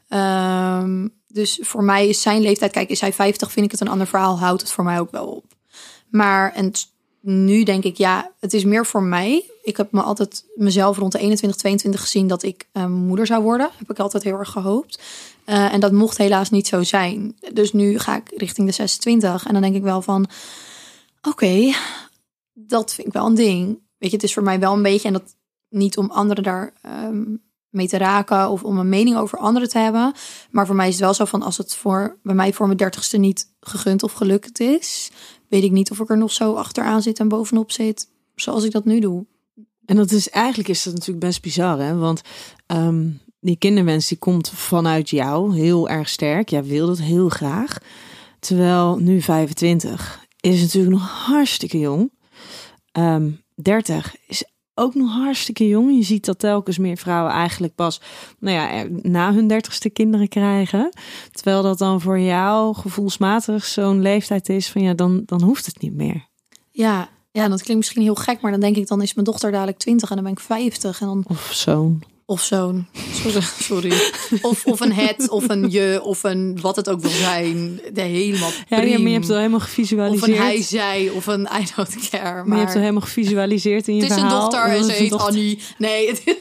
Um, dus voor mij is zijn leeftijd, kijk, is hij vijftig, vind ik het een ander verhaal, houdt het voor mij ook wel op. Maar en t, nu denk ik, ja, het is meer voor mij. Ik heb me altijd mezelf rond de eenentwintig, tweeëntwintig gezien dat ik um, moeder zou worden. Heb ik altijd heel erg gehoopt. Uh, en dat mocht helaas niet zo zijn. Dus nu ga ik richting de zesentwintig. En dan denk ik wel van, oké, okay, dat vind ik wel een ding. Weet je, het is voor mij wel een beetje, en dat niet om anderen daar um, mee te raken of om een mening over anderen te hebben. Maar voor mij is het wel zo van, als het voor bij mij voor mijn dertigste niet gegund of gelukt is, weet ik niet of ik er nog zo achteraan zit en bovenop zit, zoals ik dat nu doe. En dat is eigenlijk is dat natuurlijk best bizar, hè? Want um, die kinderwens die komt vanuit jou heel erg sterk. Jij wil dat heel graag. Terwijl nu vijfentwintig is natuurlijk nog hartstikke jong. Um, dertig is ook nog hartstikke jong. Je ziet dat telkens meer vrouwen eigenlijk pas nou ja, na hun dertigste kinderen krijgen. Terwijl dat dan voor jou gevoelsmatig zo'n leeftijd is van ja, dan, dan hoeft het niet meer. Ja, ja, dat klinkt misschien heel gek, maar dan denk ik, dan is mijn dochter dadelijk twintig en dan ben ik vijftig. En dan... Of zo'n. Of zo'n, sorry. Of, of een het, of een je, of een wat het ook wil zijn. De helemaal ja, ja, maar je hebt het wel helemaal gevisualiseerd. Of een hij, zij, of een I don't care. Maar, maar je hebt het helemaal gevisualiseerd in je het is verhaal. Het is een dochter en ze heet Annie. Nee, het...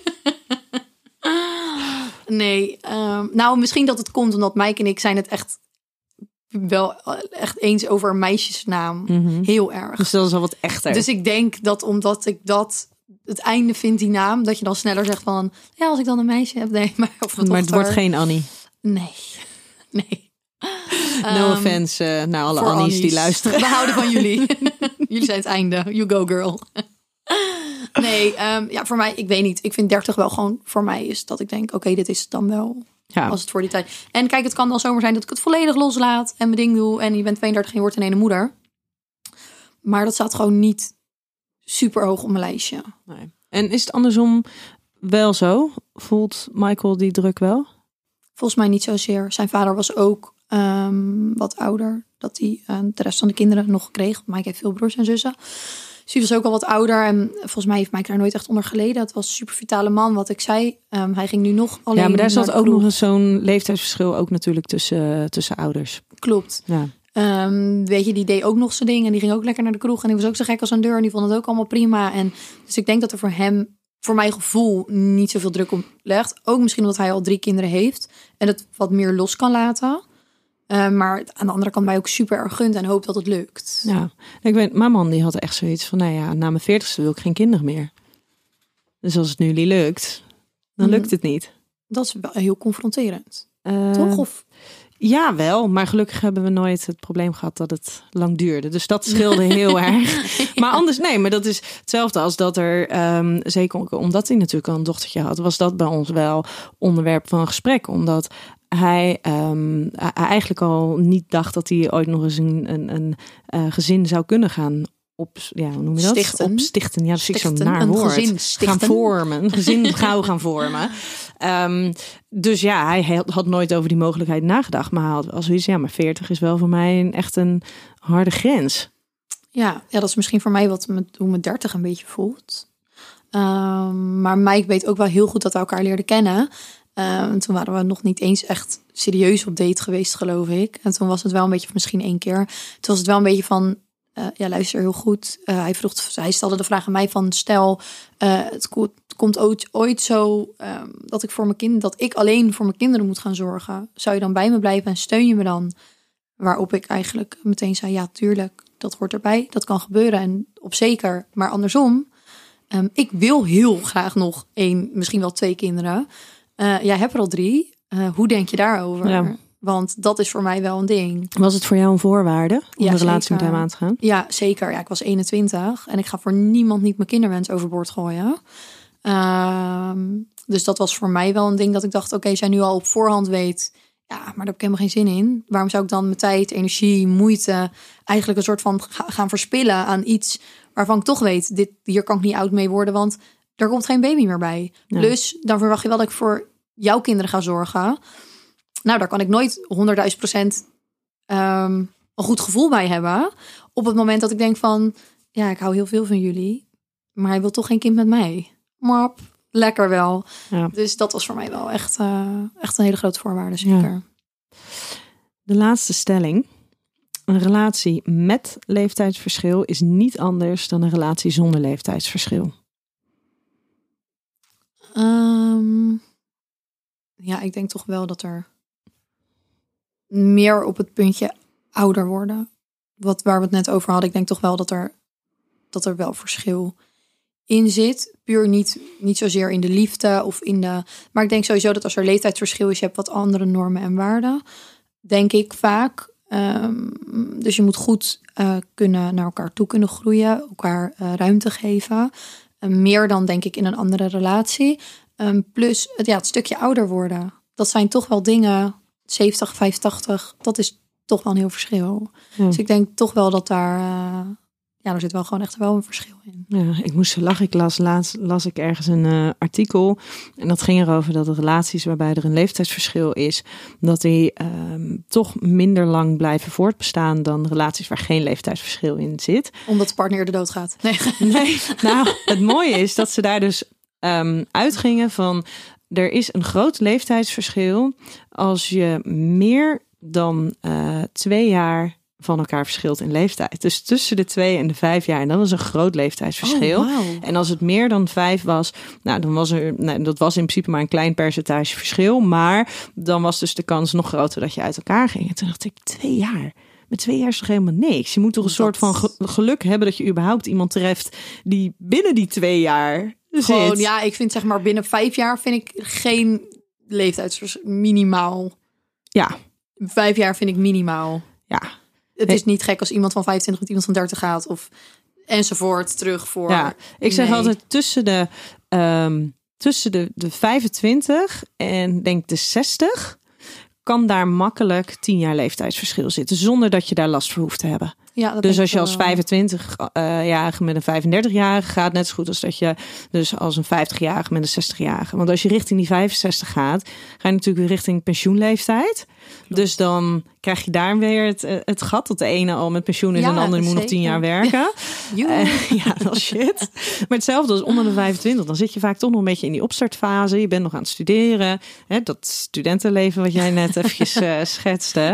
nee. Um, nou, misschien dat het komt omdat Mike en ik zijn het echt wel echt eens over een meisjesnaam. Mm-hmm. Heel erg. Dus dat is al wat echter. Dus ik denk dat omdat ik dat... het einde vindt die naam, dat je dan sneller zegt van, ja, als ik dan een meisje heb, nee, maar of maar het wordt geen Annie. Nee, nee. No um, offense uh, naar alle Annies, Annies die luisteren. We houden van jullie. Jullie zijn het einde. You go, girl. Nee, um, ja, voor mij, ik weet niet. Ik vind dertig wel gewoon, voor mij is dat ik denk, oké, okay, dit is het dan wel. Ja. Als het voor die tijd. En kijk, het kan dan zomaar zijn dat ik het volledig loslaat en mijn ding doe. En je bent tweeëndertig en je wordt in ene moeder. Maar dat staat gewoon niet super hoog op mijn lijstje. Nee. En is het andersom wel zo? Voelt Michael die druk wel? Volgens mij niet zozeer. Zijn vader was ook um, wat ouder. Dat hij uh, de rest van de kinderen nog kreeg. Mike heeft veel broers en zussen. Dus hij was ook al wat ouder. En volgens mij heeft Mike daar nooit echt onder geleden. Het was een super vitale man, wat ik zei. Um, hij ging nu nog alleen. Ja, maar daar zat ook nog eens zo'n leeftijdsverschil ook natuurlijk tussen, uh, tussen ouders. Klopt. Ja. Um, weet je, die deed ook nog zijn ding. En die ging ook lekker naar de kroeg. En die was ook zo gek als een deur. En die vond het ook allemaal prima. En dus ik denk dat er voor hem, voor mijn gevoel, niet zoveel druk op legt. Ook misschien omdat hij al drie kinderen heeft. En het wat meer los kan laten. Uh, maar aan de andere kant mij ook super erg gunt. En hoop dat het lukt. Ja, ik weet, mijn man die had echt zoiets van, nou ja, na mijn veertigste wil ik geen kinderen meer. Dus als het nu niet lukt, dan mm. lukt het niet. Dat is wel heel confronterend. Uh, Toch? Of... Ja, wel. Maar gelukkig hebben we nooit het probleem gehad dat het lang duurde. Dus dat scheelde heel erg. Ja. Maar anders, nee, maar dat is hetzelfde als dat er, um, zeker omdat hij natuurlijk al een dochtertje had, was dat bij ons wel onderwerp van gesprek. Omdat hij um, eigenlijk al niet dacht dat hij ooit nog eens een, een, een uh, gezin zou kunnen gaan op, ja, hoe noem je dat? Stichten. Op stichten. Ja, dat is zo'n naar een woord. Gezin stichten. Gaan vormen. Een gezin gauw gaan vormen. Um, dus ja, hij had nooit over die mogelijkheid nagedacht. Maar hij had wel zoiets, ja, maar veertig is wel voor mij een, echt een harde grens. Ja, ja, dat is misschien voor mij wat met, hoe mijn dertig een beetje voelt. Um, maar Mike weet ook wel heel goed dat we elkaar leerden kennen. Um, toen waren we nog niet eens echt serieus op date geweest, geloof ik. En toen was het wel een beetje, of misschien één keer. Toen was het wel een beetje van, uh, ja, luister heel goed. Uh, hij vroeg, hij stelde de vraag aan mij van, stel, uh, het, ko- het komt ooit, ooit zo um, dat ik voor mijn kind, dat ik alleen voor mijn kinderen moet gaan zorgen. Zou je dan bij me blijven en steun je me dan? Waarop ik eigenlijk meteen zei, ja, tuurlijk, dat hoort erbij. Dat kan gebeuren en op zeker. Maar andersom, um, ik wil heel graag nog één, misschien wel twee kinderen. Uh, jij hebt er al drie. Uh, hoe denk je daarover? Ja. Want dat is voor mij wel een ding. Was het voor jou een voorwaarde om Ja, de relatie zeker. met hem aan te gaan? Ja, zeker. Ja, ik was eenentwintig en ik ga voor niemand niet mijn kinderwens overboord gooien. Um, dus dat was voor mij wel een ding dat ik dacht, oké, okay, als jij nu al op voorhand weet, ja, maar daar heb ik helemaal geen zin in. Waarom zou ik dan mijn tijd, energie, moeite eigenlijk een soort van ga- gaan verspillen aan iets waarvan ik toch weet, dit, hier kan ik niet oud mee worden, want er komt geen baby meer bij. Ja. Plus, dan verwacht je wel dat ik voor jouw kinderen ga zorgen. Nou, daar kan ik nooit honderdduizend procent um, een goed gevoel bij hebben. Op het moment dat ik denk van, ja, ik hou heel veel van jullie, maar hij wil toch geen kind met mij. Map, lekker wel. Ja. Dus dat was voor mij wel echt, uh, echt een hele grote voorwaarde, zeker. Ja. De laatste stelling. Een relatie met leeftijdsverschil is niet anders dan een relatie zonder leeftijdsverschil. Um, ja, ik denk toch wel dat er meer op het puntje ouder worden. Wat, waar we het net over hadden. Ik denk toch wel dat er, dat er wel verschil in zit. Puur niet, niet zozeer in de liefde of in de... Maar ik denk sowieso dat als er leeftijdsverschil is, je hebt wat andere normen en waarden. Denk ik vaak. Um, dus je moet goed uh, kunnen naar elkaar toe kunnen groeien. Elkaar uh, ruimte geven. Uh, meer dan denk ik in een andere relatie. Um, plus het, ja, het stukje ouder worden. Dat zijn toch wel dingen, zeventig, vijfentachtig, dat is toch wel een heel verschil. Ja. Dus ik denk toch wel dat daar, uh, ja, er zit wel gewoon echt wel een verschil in. Ja, ik moest zo lachen. Ik las laatst las ik ergens een uh, artikel en dat ging erover dat de relaties waarbij er een leeftijdsverschil is, dat die um, toch minder lang blijven voortbestaan dan relaties waar geen leeftijdsverschil in zit. Omdat de partner eerder doodgaat. Nee. Nee, nou, het mooie is dat ze daar dus um, uitgingen van, er is een groot leeftijdsverschil als je meer dan uh, twee jaar van elkaar verschilt in leeftijd. Dus tussen de twee en de vijf jaar. En dat is een groot leeftijdsverschil. Oh, wow. En als het meer dan vijf was, nou, dan was er, nou, dat was in principe maar een klein percentage verschil. Maar dan was dus de kans nog groter dat je uit elkaar ging. En toen dacht ik, twee jaar. Met twee jaar is toch helemaal niks. Je moet toch een Dat... soort van ge- geluk hebben dat je überhaupt iemand treft die binnen die twee jaar Gewoon, zit. ja, ik vind zeg maar binnen vijf jaar vind ik geen leeftijdsverschil. Minimaal. Ja. Vijf jaar vind ik minimaal. Ja. Het is niet gek als iemand van vijfentwintig met iemand van dertig gaat. Of enzovoort terug voor... Ja, ik zeg nee. altijd tussen de, um, tussen de, de vijfentwintig en denk de zestig... kan daar makkelijk tien jaar leeftijdsverschil zitten. Zonder dat je daar last voor hoeft te hebben. Ja, dat Dus als je als wel. vijfentwintig-jarige met een vijfendertig-jarige gaat, net zo goed als dat je dus als een vijftig-jarige met een zestig-jarige. Want als je richting die vijfenzestig gaat, ga je natuurlijk weer richting pensioenleeftijd. Klopt. Dus dan krijg je daar weer het, het gat. Dat de ene al met pensioen is ja, en de andere moet nog tien jaar werken. uh, ja, dat is shit. Maar hetzelfde als onder de vijfentwintig. Dan zit je vaak toch nog een beetje in die opstartfase. Je bent nog aan het studeren. Hè, dat studentenleven wat jij net eventjes uh, schetste.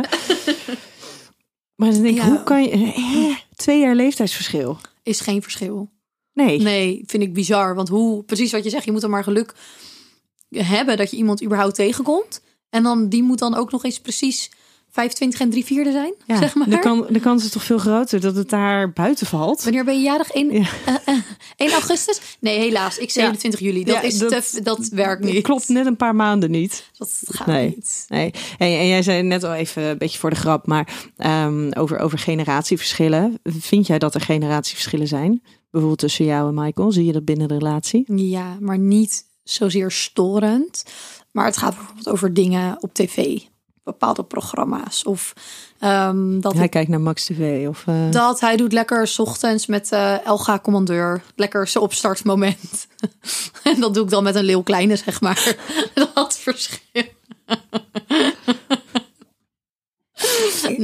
Maar dan denk ik, ja. hoe kan je... Eh, twee jaar leeftijdsverschil. Is geen verschil. Nee. Nee, vind ik bizar. Want hoe, precies wat je zegt, je moet er maar geluk hebben dat je iemand überhaupt tegenkomt. En dan die moet dan ook nog eens precies vijfentwintig en drie vierde zijn, ja, zeg maar. De, kan, de kans is toch veel groter dat het daar buiten valt. Wanneer ben je jarig? één, ja. uh, uh, één augustus? Nee, helaas. Ik zevenentwintig ja. juli. Dat, ja, is dat, te, dat werkt niet. Klopt net een paar maanden niet. Dat gaat nee. niet. Nee. En, en jij zei net al even een beetje voor de grap, maar um, over, over generatieverschillen. Vind jij dat er generatieverschillen zijn? Bijvoorbeeld tussen jou en Michael. Zie je dat binnen de relatie? Ja, maar niet zozeer storend. Maar het gaat bijvoorbeeld over dingen op tv. Bepaalde programma's. Of um, dat hij ik, kijkt naar Max T V. Of, uh... Dat hij doet lekker 's ochtends met uh, Elga Commandeur. Lekker zijn opstartmoment. En dat doe ik dan met een Leeuw Kleine, zeg maar. Dat verschil.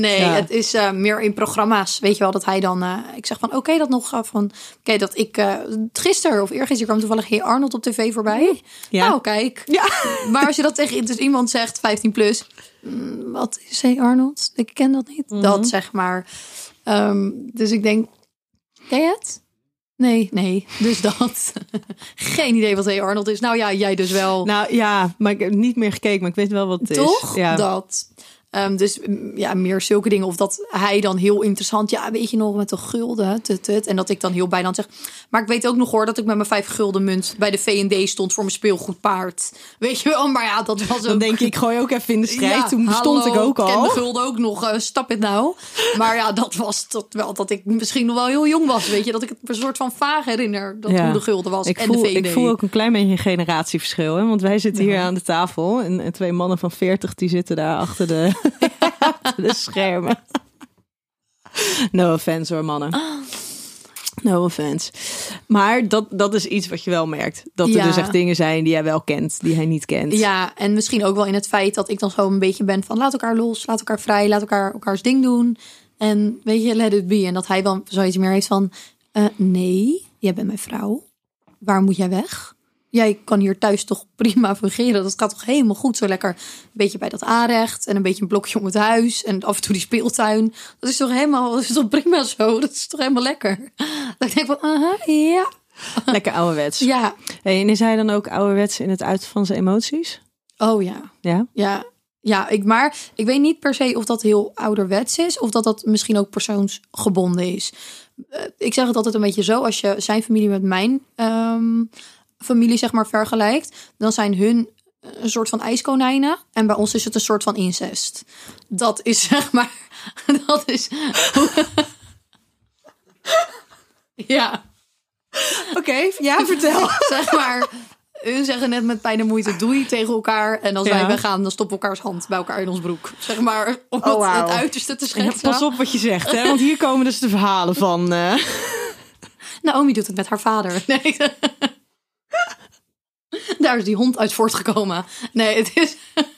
Nee, Ja. het is uh, meer in programma's. Weet je wel, dat hij dan... Uh, ik zeg van, oké, okay, dat nog uh, van... Oké, okay, dat ik... Uh, gisteren of eergisteren kwam toevallig Hey Arnold op tv voorbij. Ja. Nou, kijk. Ja. Maar als je dat tegen dus iemand zegt, vijftien plus... Mm, wat is Hey Arnold? Ik ken dat niet. Mm-hmm. Dat, zeg maar. Um, dus ik denk... Ken je het? Nee, nee. Dus dat. Geen idee wat Hey Arnold is. Nou ja, jij dus wel. Nou ja, maar ik heb niet meer gekeken, maar ik weet wel wat het Toch? is. Ja. Dat. Um, dus ja, meer zulke dingen. Of dat hij dan heel interessant... Ja, weet je nog, met de gulden. Tut, tut, en dat ik dan heel bijna zeg... Maar ik weet ook nog hoor, dat ik met mijn vijf gulden munt... bij de V en D stond voor mijn speelgoedpaard. Weet je wel, maar ja, dat was ook... Dan denk ik, ik gooi ook even in de strijd. Ja, Toen hallo, stond ik ook al. Ik ken de gulden ook nog. Uh, stap het nou. Maar ja, dat was tot wel dat ik misschien nog wel heel jong was. Weet je, dat ik het een soort van vaag herinner. Dat ja. hoe de gulden was ik en voel, de V en D. Ik voel ook een klein beetje een generatieverschil. Hè? Want wij zitten hier ja. aan de tafel. En, en twee mannen van veertig die zitten daar achter de... de schermen. No offense hoor, mannen. No offense. Maar dat, dat is iets wat je wel merkt. Dat er ja. dus echt dingen zijn die hij wel kent, die hij niet kent. Ja, en misschien ook wel in het feit dat ik dan zo een beetje ben van... laat elkaar los, laat elkaar vrij, laat elkaar elkaars ding doen. En weet je, let it be. En dat hij dan zoiets meer heeft van... Uh, nee, jij bent mijn vrouw. Waar moet jij weg? Jij kan hier thuis toch prima fungeren. Dat gaat toch helemaal goed. Zo lekker een beetje bij dat aanrecht. En een beetje een blokje om het huis. En af en toe die speeltuin. Dat is toch helemaal, dat is toch prima zo. Dat is toch helemaal lekker. Dat ik denk van, uh-huh, ja. Lekker ouderwets. Ja. Hey, en is hij dan ook ouderwets in het uiten van zijn emoties? Oh ja. Ja? Ja. Ja, ik, maar ik weet niet per se of dat heel ouderwets is. Of dat dat misschien ook persoonsgebonden is. Uh, ik zeg het altijd een beetje zo. Als je zijn familie met mijn... Um, familie zeg maar vergelijkt, dan zijn hun een soort van ijskonijnen en bij ons is het een soort van incest. Dat is zeg maar, dat is ja. Oké, okay, ja, vertel. Zeg maar, hun zeggen net met pijn en moeite doei tegen elkaar en als ja. wij weggaan, dan stoppen we elkaars hand bij elkaar in ons broek. Zeg maar, om oh, wow. het, het uiterste te schetsen. Ja, pas op wat je zegt, hè? Want hier komen dus de verhalen van. Uh... Naomi doet het met haar vader. Nee. Daar is die hond uit voortgekomen. Nee, het is...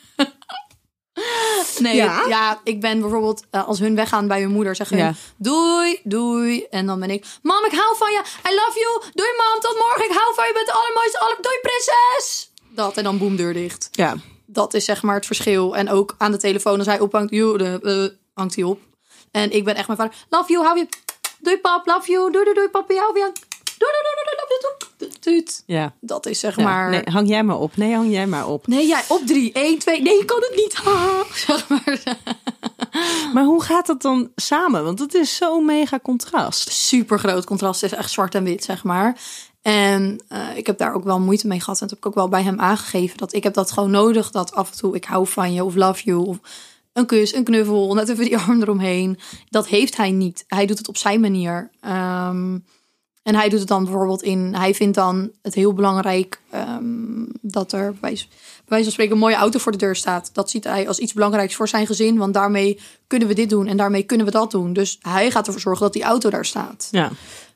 nee, ja? ja, ik ben bijvoorbeeld... Uh, als hun weggaan bij hun moeder, zeggen hun... Ja. Doei, doei. En dan ben ik... Mam, ik hou van je. I love you. Doei, mam. Tot morgen. Ik hou van je. Je bent de allermooiste. Aller... Doei, prinses. Dat. En dan boem, deur dicht. Ja. Dat is zeg maar het verschil. En ook aan de telefoon, als hij ophangt... Joh, uh, hangt hij op. En ik ben echt mijn vader. Love you, hou je. Doei, pap. Love you. Doei, doei, doei, papi. Hou je. Ja. Dat is zeg ja, maar... Nee, hang jij maar op. Nee, hang jij maar op. Nee, jij op drie. één, twee. Nee, je kan het niet. Zeg maar. Maar hoe gaat dat dan samen? Want het is zo'n mega contrast. Super groot contrast. Het is echt zwart en wit, zeg maar. En uh, ik heb daar ook wel moeite mee gehad. En dat heb ik ook wel bij hem aangegeven. Dat ik heb dat gewoon nodig. Dat af en toe ik hou van je of love you. Of een kus, een knuffel. Net even die arm eromheen. Dat heeft hij niet. Hij doet het op zijn manier. Um, En hij doet het dan bijvoorbeeld in... Hij vindt dan het heel belangrijk um, dat er bij, bij wijze van spreken een mooie auto voor de deur staat. Dat ziet hij als iets belangrijks voor zijn gezin. Want daarmee kunnen we dit doen en daarmee kunnen we dat doen. Dus hij gaat ervoor zorgen dat die auto daar staat. Ja.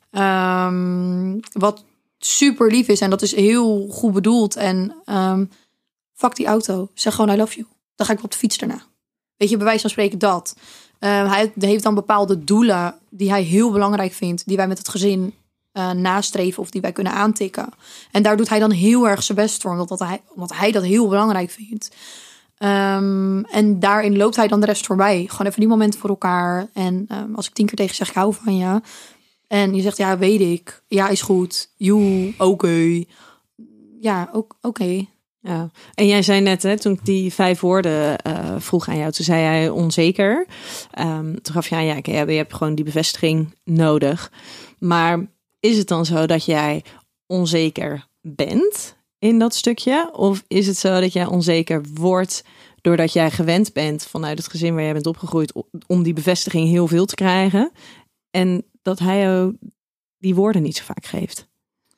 Um, wat super lief is en dat is heel goed bedoeld. En um, fuck die auto. Zeg gewoon I love you. Dan ga ik op de fiets daarna. Weet je, bij wijze van spreken dat. Um, hij heeft dan bepaalde doelen die hij heel belangrijk vindt. Die wij met het gezin... Uh, nastreven of die wij kunnen aantikken. En daar doet hij dan heel erg zijn best voor, omdat hij, omdat hij dat heel belangrijk vindt. Um, en daarin loopt hij dan de rest voorbij. Gewoon even die momenten voor elkaar. En um, als ik tien keer tegen zeg, ik hou van je. En je zegt, ja, weet ik. Ja, is goed. Joe, oké. Okay. Ja, ook oké. Okay. Ja. En jij zei net, hè, toen ik die vijf woorden uh, vroeg aan jou, toen zei jij onzeker. Um, toen gaf je aan, ja, je hebt gewoon die bevestiging nodig. Maar is het dan zo dat jij onzeker bent in dat stukje? Of is het zo dat jij onzeker wordt doordat jij gewend bent vanuit het gezin waar jij bent opgegroeid om die bevestiging heel veel te krijgen en dat hij jou die woorden niet zo vaak geeft?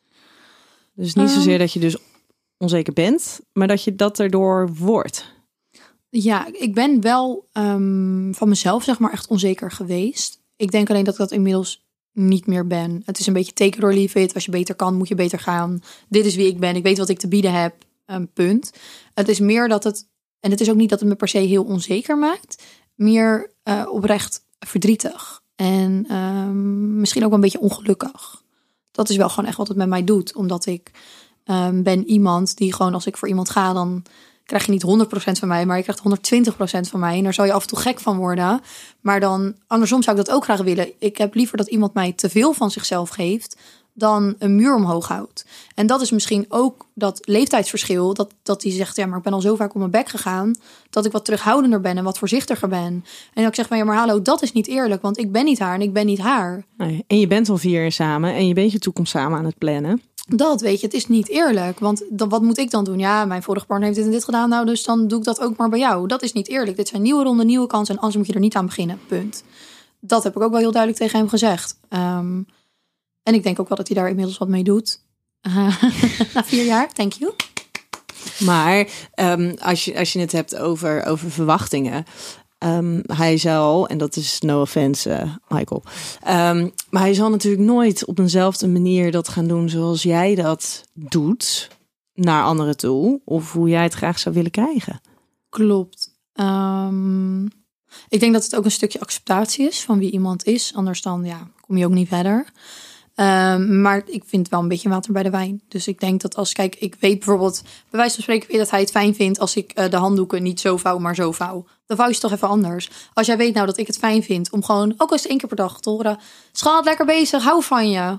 Dus niet zozeer dat je dus onzeker bent, maar dat je dat erdoor wordt. Ja, ik ben wel um, van mezelf zeg maar echt onzeker geweest. Ik denk alleen dat ik dat inmiddels niet meer ben. Het is een beetje take it or leave it. Als je beter kan, moet je beter gaan. Dit is wie ik ben. Ik weet wat ik te bieden heb. Um, punt. Het is meer dat het... En het is ook niet dat het me per se heel onzeker maakt. meer uh, oprecht verdrietig. En uh, misschien ook wel een beetje ongelukkig. Dat is wel gewoon echt wat het met mij doet. Omdat ik uh, ben iemand die gewoon, als ik voor iemand ga, dan krijg je niet honderd procent van mij, maar je krijgt honderdtwintig procent van mij. En daar zou je af en toe gek van worden. Maar dan, andersom zou ik dat ook graag willen. Ik heb liever dat iemand mij te veel van zichzelf geeft dan een muur omhoog houdt. En dat is misschien ook dat leeftijdsverschil. Dat, dat die zegt, ja, maar ik ben al zo vaak op mijn bek gegaan, dat ik wat terughoudender ben en wat voorzichtiger ben. En dan ik zeg van, ja, maar hallo, dat is niet eerlijk. Want ik ben niet haar en ik ben niet haar. Nee, en je bent al vier jaar samen en je bent je toekomst samen aan het plannen. Dat, weet je, het is niet eerlijk. Want dan, wat moet ik dan doen? Ja, mijn vorige partner heeft dit en dit gedaan. Nou, dus dan doe ik dat ook maar bij jou. Dat is niet eerlijk. Dit zijn nieuwe ronden, nieuwe kansen. En anders moet je er niet aan beginnen. Punt. Dat heb ik ook wel heel duidelijk tegen hem gezegd. Um, en ik denk ook wel dat hij daar inmiddels wat mee doet. Uh, na vier jaar, thank you. Maar um, als, je, als je het hebt over, over verwachtingen. Um, hij zal, en dat is no offense, uh, Michael. Um, maar hij zal natuurlijk nooit op eenzelfde manier dat gaan doen zoals jij dat doet naar anderen toe. Of hoe jij het graag zou willen krijgen. Klopt. Um, ik denk dat het ook een stukje acceptatie is van wie iemand is. Anders dan, ja, kom je ook niet verder. Um, maar ik vind wel een beetje water bij de wijn. Dus ik denk dat als, kijk, ik weet bijvoorbeeld, bij wijze van spreken weet dat hij het fijn vindt als ik uh, de handdoeken niet zo vouw, maar zo vouw. Dan vouw je ze toch even anders. Als jij weet nou dat ik het fijn vind om gewoon, ook al eens één keer per dag te horen, schat, lekker bezig, hou van je.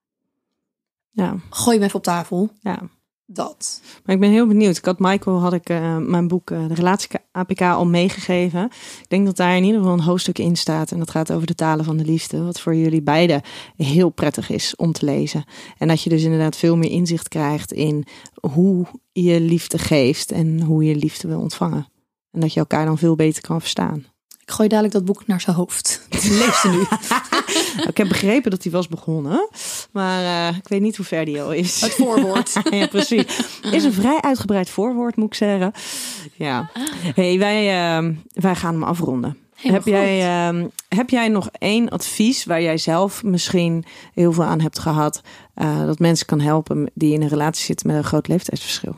Ja. Gooi hem even op tafel. Ja. Dat. Maar ik ben heel benieuwd. Ik had Michael, had ik uh, mijn boek uh, De Relatie A P K al meegegeven. Ik denk dat daar in ieder geval een hoofdstuk in staat. En dat gaat over de talen van de liefde. Wat voor jullie beiden heel prettig is om te lezen. En dat je dus inderdaad veel meer inzicht krijgt in hoe je liefde geeft. En hoe je liefde wil ontvangen. En dat je elkaar dan veel beter kan verstaan. Ik gooi dadelijk dat boek naar zijn hoofd. Lees ze nu. Ik heb begrepen dat hij was begonnen. Maar uh, ik weet niet hoe ver die al is. Het voorwoord. Ja, precies. Is een vrij uitgebreid voorwoord, moet ik zeggen. Ja. Hey, wij, uh, wij gaan hem afronden. Heb jij, uh, heb jij nog één advies waar jij zelf misschien heel veel aan hebt gehad? Uh, dat mensen kan helpen die in een relatie zitten met een groot leeftijdsverschil?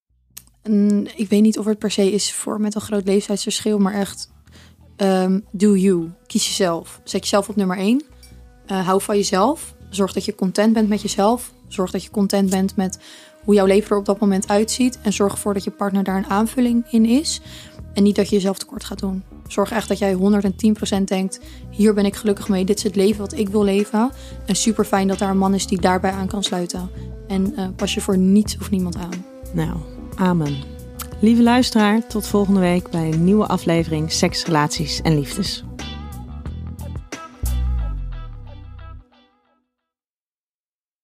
Um, ik weet niet of het per se is voor met een groot leeftijdsverschil, maar echt um, do you. Kies jezelf. Zet jezelf op nummer één. Uh, hou van jezelf. Zorg dat je content bent met jezelf. Zorg dat je content bent met hoe jouw leven er op dat moment uitziet. En zorg ervoor dat je partner daar een aanvulling in is. En niet dat je jezelf tekort gaat doen. Zorg echt dat jij honderdtien procent denkt, hier ben ik gelukkig mee. Dit is het leven wat ik wil leven. En super fijn dat daar een man is die daarbij aan kan sluiten. En uh, pas je voor niets of niemand aan. Nou, amen. Lieve luisteraar, tot volgende week bij een nieuwe aflevering Seks, Relaties en Liefdes.